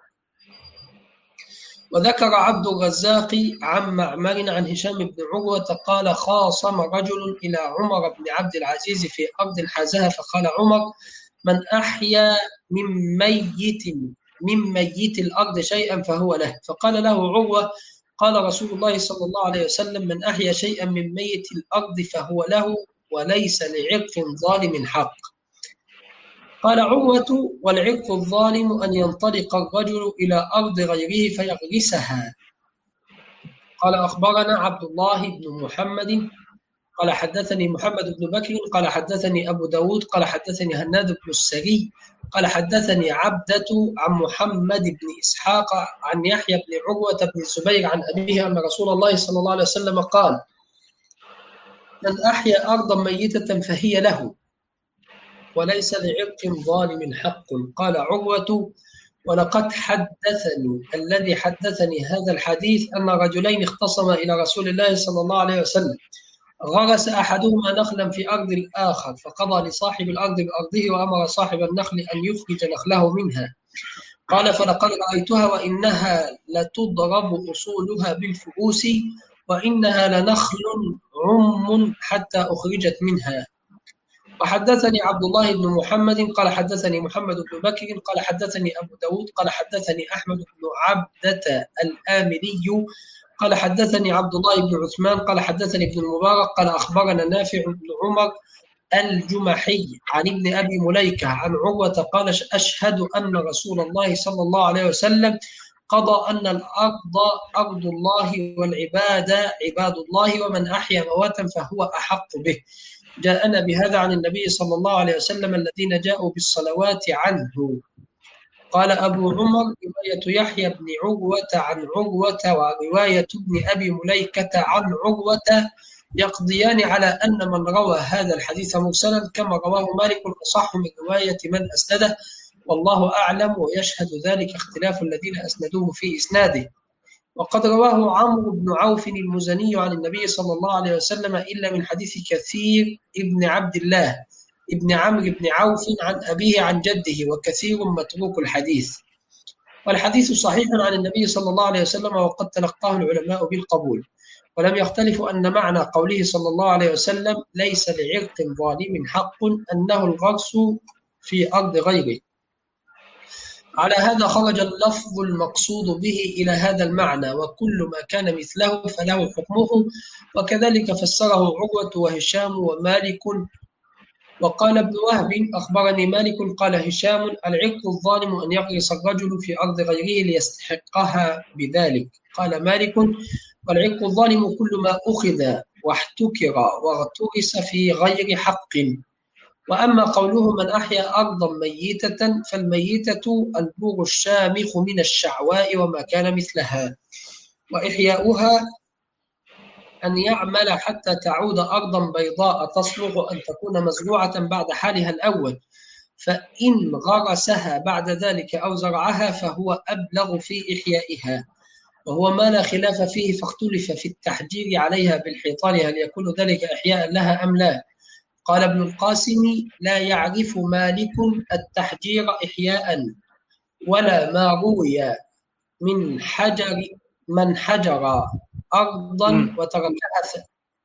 وذكر عبد الرزاق عن معمر عن هشام بن عروة قال: خاصم رجل إلى عمر بن عبد العزيز في أرض حازها، فقال عمر: من أحيا من ميت من ميت الأرض شيئا فهو له. فقال له عروة: قال رسول الله صلى الله عليه وسلم: من أحيا شيئا من ميت الأرض فهو له، وليس لعرق ظالم حق. قال عروة: والعرق الظالم أن ينطلق الرجل إلى أرض غيره فيغرسها. قال أخبرنا عبد الله بن محمد قال حدثني محمد بن بكر قال حدثني أبو داود قال حدثني هناد بن السري قال حدثني عبدة عن محمد بن إسحاق عن يحيى بن عروة بن الزبير عن أبيه أن رسول الله صلى الله عليه وسلم قال: من أحيا أرضا ميتة فهي له وليس لعرق ظالم حق. قال عروة: ولقد حدثني الذي حدثني هذا الحديث أن رجلين اختصما إلى رسول الله صلى الله عليه وسلم، غرس أحدهما نخلا في أرض الآخر فقضى لصاحب الأرض بأرضه وأمر صاحب النخل أن يخرج نخله منها. قال: فلقد رأيتها وإنها لتضرب أصولها بالفؤوس وإنها لنخل عم حتى أخرجت منها. وحدثني عبد الله بن محمد قال حدثني محمد بن بكر قال حدثني أبو داود قال حدثني أحمد بن عبدة الآمري قال حدثني عبد الله بن عثمان قال حدثني ابن المبارك قال أخبرنا نافع بن عمر الجمحي عن ابن أبي مليكة عن عروة قال: أشهد أن رسول الله صلى الله عليه وسلم قضى أن الأرض أرض الله والعباد عباد الله ومن أحيا مواتا فهو أحق به. جاءنا بهذا عن النبي صلى الله عليه وسلم الذين جاءوا بالصلوات عنه. قال أبو عمر: رواية يحيى بن عروة عن عروة ورواية ابن أبي مليكة عن عروة يقضيان على أن من روى هذا الحديث مرسلا كما رواه مالك أصح من رواية من أسنده، والله أعلم، ويشهد ذلك اختلاف الذين أسندوه في إسناده. وقد رواه عمرو بن عوف المزني عن النبي صلى الله عليه وسلم إلا من حديث كثير ابن عبد الله ابن عمرو بن عوف عن أبيه عن جده، وكثير متروك الحديث. والحديث صحيح عن النبي صلى الله عليه وسلم وقد تلقاه العلماء بالقبول، ولم يختلفوا أن معنى قوله صلى الله عليه وسلم ليس لعرق ظالم حق أنه الغرس في أرض غيره. على هذا خرج اللفظ المقصود به إلى هذا المعنى، وكل ما كان مثله فله حكمه، وكذلك فسره عروة وهشام ومالك. وقال ابن وهب: أخبرني مالك قال هشام: العرق الظالم أن يغرس الرجل في أرض غيره ليستحقها بذلك. قال مالك: والعرق الظالم كل ما أخذ واحتكر واغترس في غير حق. وأما قوله من أحيا أرضا ميتة فالميتة البور الشامخ من الشعواء وما كان مثلها، وإحياؤها أن يعمل حتى تعود أرضا بيضاء تصلح أن تكون مزروعة بعد حالها الأول، فإن غرسها بعد ذلك أو زرعها فهو أبلغ في إحيائها، وهو ما لا خلاف فيه، فاختلف في التحجير عليها بالحيطان هل يكون ذلك إحياء لها أم لا. قال ابن القاسم: لا يعرف مالك التحجير إحياء ولا ما روي من حجر من حجر أرضا وتركها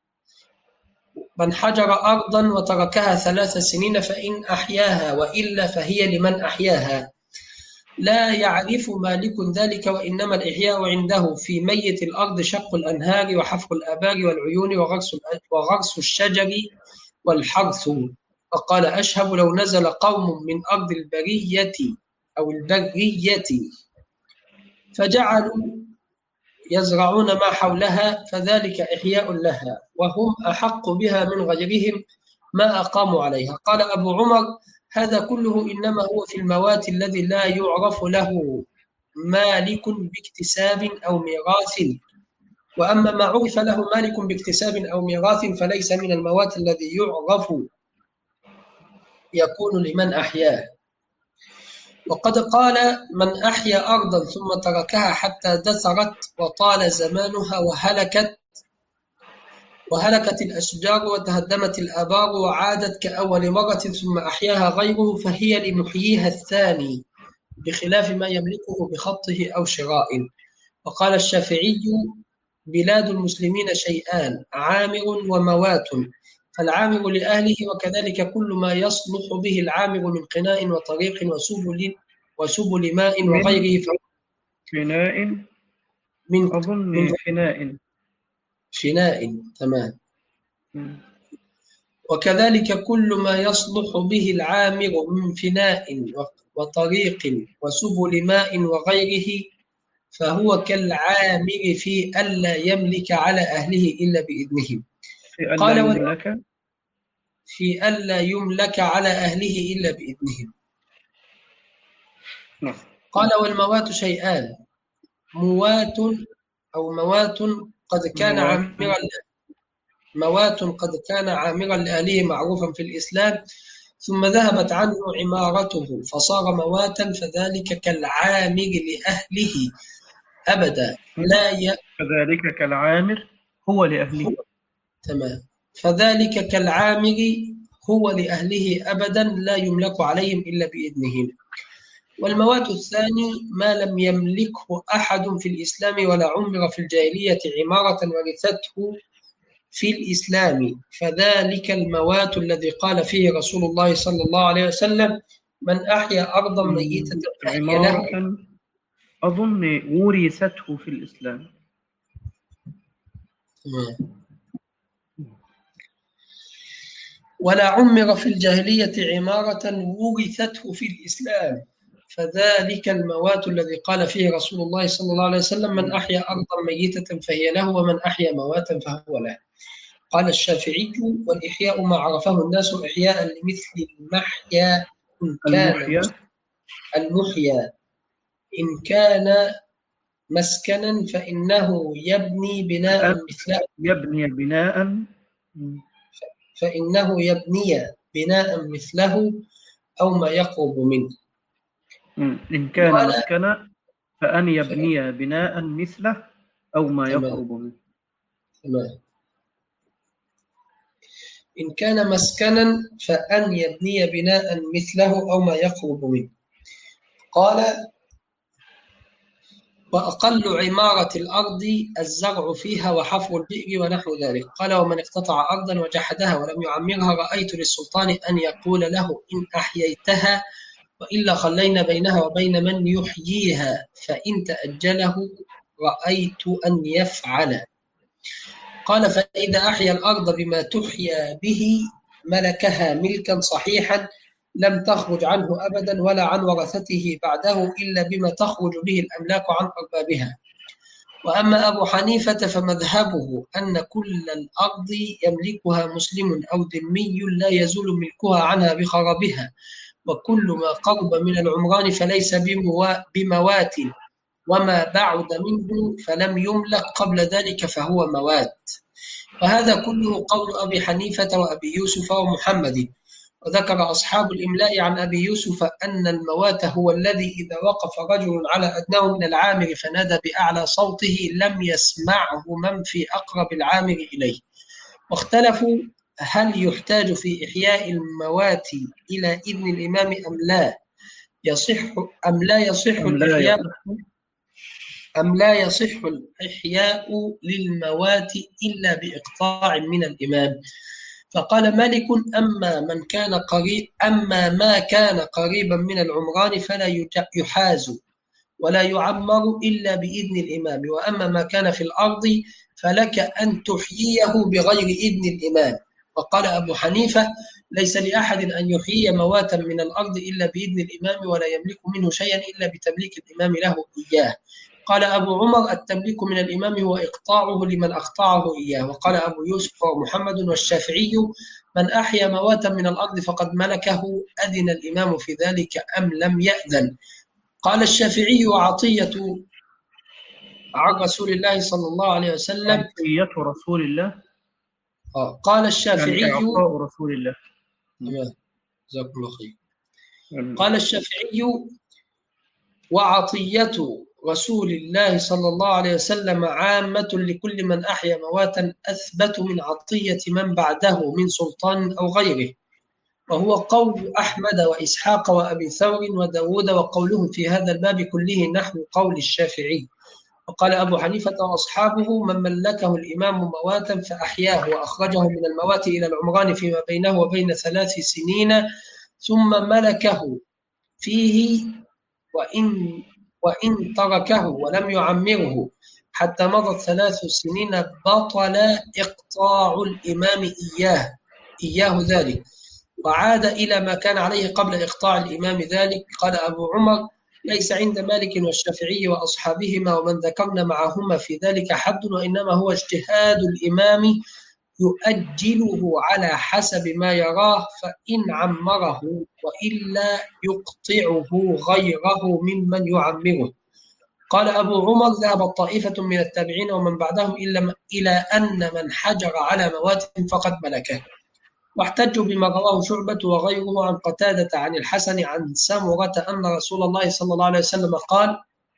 من حجر أرضا وتركها ثلاث سنين فإن أحياها، وإلا فهي لمن أحياها. لا يعرف مالك ذلك، وإنما الإحياء عنده في ميت الأرض شق الأنهار وحفر الآبار والعيون وغرس وغرس الشجر والحرث. وقال أشهب: لو نزل قوم من أرض البرية أو البرية فجعلوا يزرعون ما حولها فذلك إحياء لها، وهم أحق بها من غيرهم ما أقاموا عليها. قال أبو عمر: هذا كله إنما هو في الموات الذي لا يعرف له مالك باكتساب أو ميراث، وأما ما عرف له مالك باكتساب أو ميراث فليس من الموات الذي يعرف يكون لمن أحياه. وقد قال: من أحيا أرضا ثم تركها حتى دثرت وطال زمانها وهلكت وهلكت الأشجار وتهدمت الآبار وعادت كأول مرة ثم أحياها غيره فهي لمحييها الثاني، بخلاف ما يملكه بخطه أو شراء. وقال الشافعي: بلاد المسلمين شيئان: عامر وموات، فالعامر لأهله، وكذلك كل ما يصلح به العامر من قناء وطريق وسبل وسبل ماء وغيره. فناء من أظن من فناء فناء تمام. وكذلك كل ما يصلح به العامر من فناء وطريق وسبل ماء وغيره فهو كالعامر في ألا يملك على أهله إلا بإذنهم. في ألا قال: يملك في ألا يملك على أهله إلا بإذنهم. نعم. قال والموات شيئان، موات أو موات قد كان موات. عامرا موات قد كان عامرا لأهله معروفا في الإسلام ثم ذهبت عنه عمارته فصار مواتا، فذلك كالعامر لأهله أبدا لا ي... كذلك كالعامر هو لأهله. هو تمام. فذلك كالعامر هو لأهله أبدا لا يملك عليهم إلا بإذنهم. والموات الثاني ما لم يملكه أحد في الإسلام ولا عمر في الجاهلية عمارة ورثته في الإسلام، فذلك الموات الذي قال فيه رسول الله صلى الله عليه وسلم: من أحيا أرضا ميتة فهي له. عمارة أظن ورثته في الإسلام. ولا عمر في الجاهلية عمارة ورثته في الإسلام، فذلك الموات الذي قال فيه رسول الله صلى الله عليه وسلم: من أحيا أرضا ميتة فهي له، ومن أحيا مواتا فهو له. قال الشافعي: والإحياء ما عرفه الناس إحياء لمثل المحيا إن كان المحيا المحيا إن كان مسكنا فإنه يبني بناء مثله يبني بناء فإنه يبني بناء مثله أو ما يقرب منه. إن كان مسكنا فأن يبني بناء مثله أو ما يقرب منه. تمام. إن كان مسكنا فأن يبني بناء مثله أو ما يقرب منه. قال: وأقل عمارة الأرض الزرع فيها وحفر البئر ونحو ذلك. قال: ومن اقتطع أرضا وجحدها ولم يعمرها رأيت للسلطان أن يقول له: إن أحييتها وإلا خلينا بينها وبين من يحييها، فإن تأجله رأيت أن يفعل. قال: فإذا أحيا الأرض بما تحيا به ملكها ملكا صحيحا لم تخرج عنه أبدا ولا عن ورثته بعده إلا بما تخرج به الأملاك عن أربابها. وأما أبو حنيفة فمذهبه أن كل الأرض يملكها مسلم أو ذمي لا يزول ملكها عنها بخرابها، وكل ما قرب من العمران فليس بموات، وما بعد منه فلم يملك قبل ذلك فهو موات. وهذا كله قول أبي حنيفة وأبي يوسف ومحمد. وذكر أصحاب الإملاء عن أبي يوسف أن الموات هو الذي إذا وقف رجل على أدناه من العامر فنادى بأعلى صوته لم يسمعه من في أقرب العامر إليه. واختلفوا هل يحتاج في إحياء الموات إلى إذن الإمام أم لا يصح أم لا يصح الإحياء أم لا يصح الإحياء للموات إلا بإقطاع من الإمام. فقال مالك: أما من كان قريب أما ما كان قريبا من العمران فلا يحاز ولا يعمر إلا بإذن الإمام، وأما ما كان في الأرض فلك أن تحييه بغير إذن الإمام. وقال أبو حنيفة: ليس لأحد أن يحيي مواتا من الأرض إلا بإذن الإمام، ولا يملك منه شيئا إلا بتمليك الإمام له إياه. قال أبو عمر: التمليك من الإمام هو إقطاعه لمن أقطعه إياه. وقال أبو يوسف ومحمد والشافعي: من أحيا مواتا من الأرض فقد ملكه، أذن الإمام في ذلك أم لم يأذن؟ قال الشافعي: وعطية عن رسول الله صلى الله عليه وسلم. عطية رسول الله. آه. قال الشافعي: يعني إعطاء رسول الله. جزاكم الله خير. قال الشافعي: وعطية رسول الله صلى الله عليه وسلم عامة لكل من أحيا مواتا أثبت من عطية من بعده من سلطان أو غيره، وهو قول أحمد وإسحاق وأبي ثور وداود، وقولهم في هذا الباب كله نحو قول الشافعي. وقال أبو حنيفة وأصحابه: من ملكه الإمام مواتا فأحياه وأخرجه من الموات إلى العمران فيما بينه وبين ثلاث سنين ثم ملكه فيه، وإن وإن تركه ولم يعمره حتى مضت ثلاث سنين بطل إقطاع الإمام إياه إياه ذلك، وعاد إلى ما كان عليه قبل إقطاع الإمام ذلك. قال أبو عمر: ليس عند مالك والشافعي وأصحابهما ومن ذكرنا معهما في ذلك حد، وإنما هو اجتهاد الإمام يؤجله على حسب ما يراه، فإن عمره وإلا يقطعه غيره ممن يعمره. قال أبو عمر: ذهبت طائفة من التابعين ومن بعدهم إلى أن من حجر على موات فقد ملكه. واحتجوا بما رواه شعبة وغيره عن قتادة عن الحسن عن سمرة أن رسول الله صلى الله عليه وسلم قال: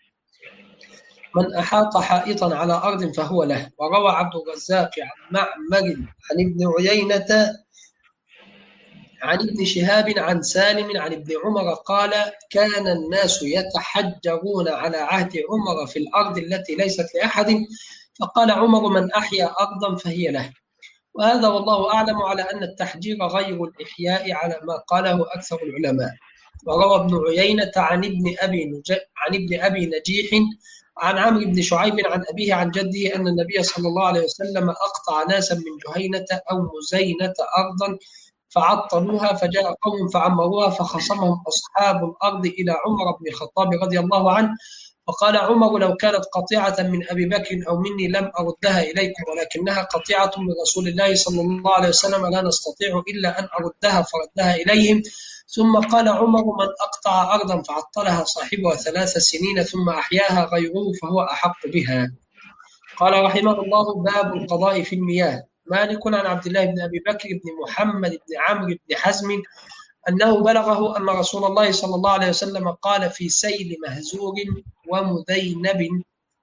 من أحاط حائطا على أرض فهو له. وروى عبد الرزاق عن معمر عن ابن عيينة عن ابن شهاب عن سالم عن ابن عمر قال: كان الناس يتحجرون على عهد عمر في الأرض التي ليست لأحد، فقال عمر: من أحيا أرضا فهي له. وهذا والله أعلم على أن التحجير غير الإحياء على ما قاله أكثر العلماء. وروى ابن عيينة عن ابن أبي نج... عن ابن أبي نجيح عن عمرو بن شعيب عن أبيه عن جده أن النبي صلى الله عليه وسلم أقطع ناسا من جهينة أو مزينة أرضا فعطلوها، فجاء قوم فعمروها، فخصمهم أصحاب الأرض إلى عمر بن الخطاب رضي الله عنه، فقال عمر: لو كانت قطيعة من أبي بكر أو مني لم أردها إليكم، ولكنها قطيعة من رسول الله صلى الله عليه وسلم لا نستطيع إلا أن أردها، فردها إليهم. ثم قال عمر: من أقطع أرضا فعطلها صاحبها ثلاث سنين ثم أحياها غيره فهو أحق بها. قال رحمه الله: باب القضاء في المياه. مالك عن عبد الله بن أبي بكر بن محمد بن عمرو بن حزم أنه بلغه أن رسول الله صلى الله عليه وسلم قال في سيل مهزور ومذينب: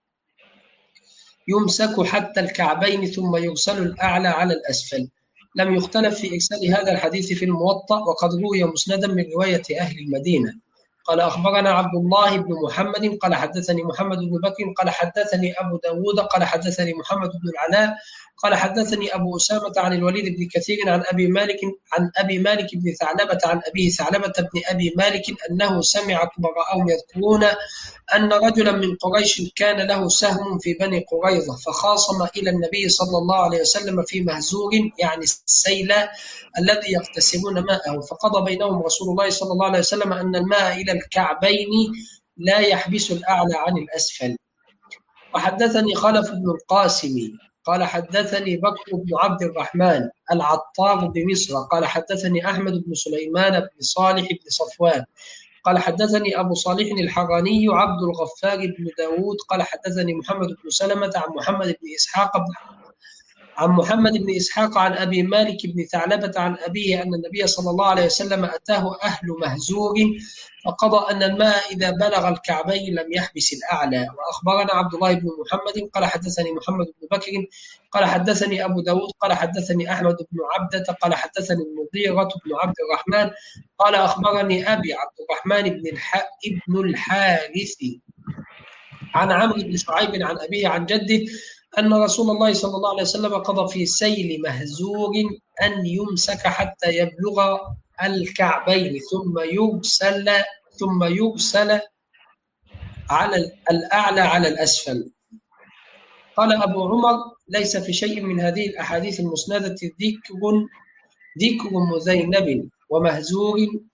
يمسك حتى الكعبين ثم يغسل الأعلى على الأسفل. لم يختلف في إرسال هذا الحديث في الموطأ، وقد روي مسندا من رواية أهل المدينة. قال أخبرنا عبد الله بن محمد قال حدثني محمد بن بكر قال حدثني أبو داود قال حدثني محمد بن العلاء قال حدثني أبو أسامة عن الوليد بن كثير عن أبي مالك عن أبي مالك بن ثعلبة عن أبيه ثعلبة بن أبي مالك أنه سمع كبراءهم يذكرون أن رجلا من قريش كان له سهم في بني قريظة، فخاصم إلى النبي صلى الله عليه وسلم في مهزور يعني السيل الذي يقتسمون ماءه، فقضى بينهم رسول الله صلى الله عليه وسلم أن الماء إلى الكعبين لا يحبس الأعلى عن الأسفل. وحدثني خلف بن القاسم قال حدثني بكر بن عبد الرحمن العطار بمصر قال حدثني أحمد بن سليمان بن صالح بن صفوان قال حدثني أبو صالح الحراني عبد الغفار بن داود قال حدثني محمد بن سلمة عن محمد بن إسحاق بن عن محمد بن إسحاق عن أبي مالك بن ثعلبة عن أبيه أن النبي صلى الله عليه وسلم أتاه أهل مهزور فقضى أن الماء إذا بلغ الكعبين لم يحبس الأعلى. وأخبرنا عبد الله بن محمد قال حدثني محمد بن بكر قال حدثني أبو داود قال حدثني أحمد بن عبدة قال حدثني المغيرة بن عبد الرحمن قال أخبرني أبي عبد الرحمن بن الح... ابن الحارث عن عمرو بن شعيب عن أبيه عن جده أن رسول الله صلى الله عليه وسلم قضى في سيل مهزور أن يمسك حتى يبلغ الكعبين ثم يغسل ثم يغسل على الأعلى على الأسفل. قال أبو عمر: ليس في شيء من هذه الأحاديث المسندة ذكر ذكر مذينب ومهزور،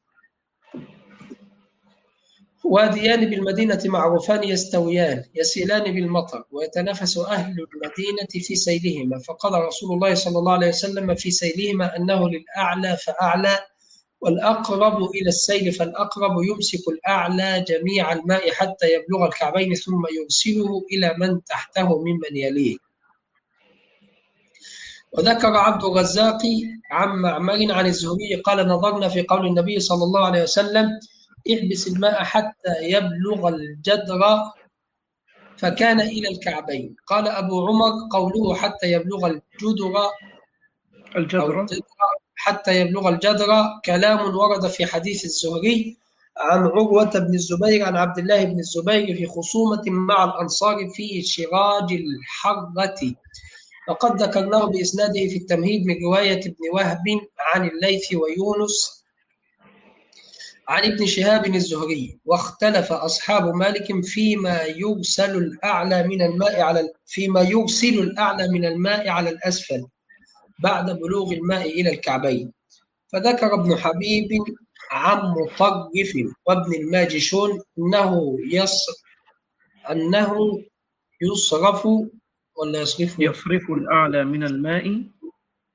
واديان بالمدينة معروفان يستويان يسيلان بالمطر ويتنافس أهل المدينة في سيلهما، فقال رسول الله صلى الله عليه وسلم في سيلهما أنه للأعلى فأعلى والأقرب إلى السيل فالأقرب يمسك الأعلى جميع الماء حتى يبلغ الكعبين ثم يرسله إلى من تحته ممن يليه. وذكر عبد الرزاق عن معمر عن الزهري قال: نظرنا في قول النبي صلى الله عليه وسلم: احبس الماء حتى يبلغ الجدر فكان إلى الكعبين. قال أبو عمر: قوله حتى يبلغ الجدر الجدر حتى يبلغ الجدر كلام ورد في حديث الزهري عن عروة بن الزبير عن عبد الله بن الزبير في خصومة مع الأنصار في شراج الحرة، وقد ذكرناه بإسناده في التمهيد من رواية ابن وهب عن الليث ويونس عن ابن شهاب الزهري. واختلف أصحاب مالك فيما يغسل الأعلى من الماء على فيما يغسل الأعلى من الماء على الأسفل بعد بلوغ الماء إلى الكعبين. فذكر ابن حبيب عن مطرف وابن الماجشون أنه يص أنه يصرف ولا يصرف يصرف الأعلى من الماء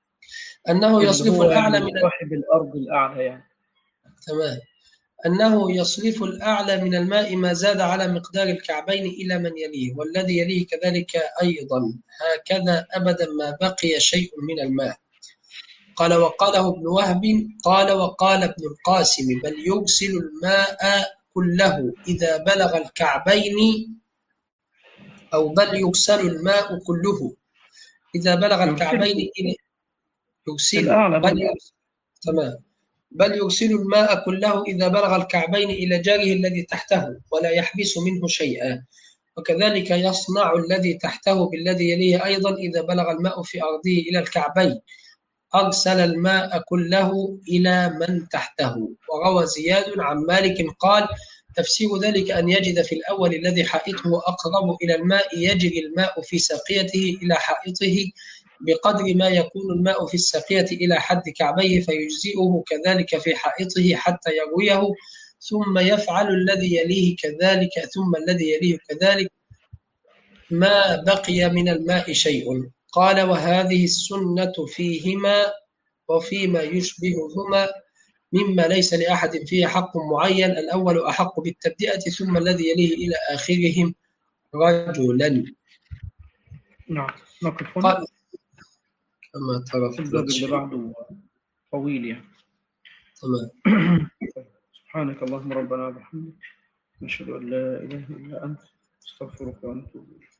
أنه يصرف الأعلى من صاحب الأرض الأعلى يعني. تمام. أنه يصرف الأعلى من الماء ما زاد على مقدار الكعبين إلى من يليه، والذي يليه كذلك أيضا، هكذا أبدا ما بقي شيء من الماء. قال وقاله ابن وهب قال وقال ابن القاسم بل يغسل الماء كله إذا بلغ الكعبين، أو بل يغسل الماء كله إذا بلغ الكعبين إلى يغسل بل يغسل. تمام. بل يغسل الماء كله إذا بلغ الكعبين إلى جاره الذي تحته ولا يحبس منه شيئا، وكذلك يصنع الذي تحته بالذي يليه أيضا إذا بلغ الماء في أرضه إلى الكعبين أرسل الماء كله إلى من تحته. وروى زياد عن مالك قال تفسير ذلك أن يجد في الأول الذي حائطه أقرب إلى الماء يجري الماء في ساقيته إلى حائطه بقدر ما يكون الماء في الساقية إلى حد كعبيه فيجزئه كذلك في حائطه حتى يرويه، ثم يفعل الذي يليه كذلك ثم الذي يليه كذلك ما بقي من الماء شيء. قال وهذه السنة فيهما وفيما يشبههما مما ليس لأحد فيه حق معين، الأول أحق بالتبدئة ثم الذي يليه إلى آخرهم رجلا. نعم. نقف هنا. قال كما ترى في الباب اللي بعده طويل يعني. تمام. سبحانك اللهم ربنا وبحمدك نشهد أن لا إله إلا أنت استغفرك ونتوب إليك.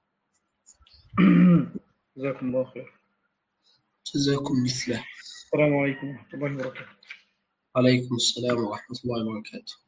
جزاكم الله خير. جزاكم مثله. السلام عليكم ورحمة الله وبركاته. عليكم السلام ورحمة الله وبركاته.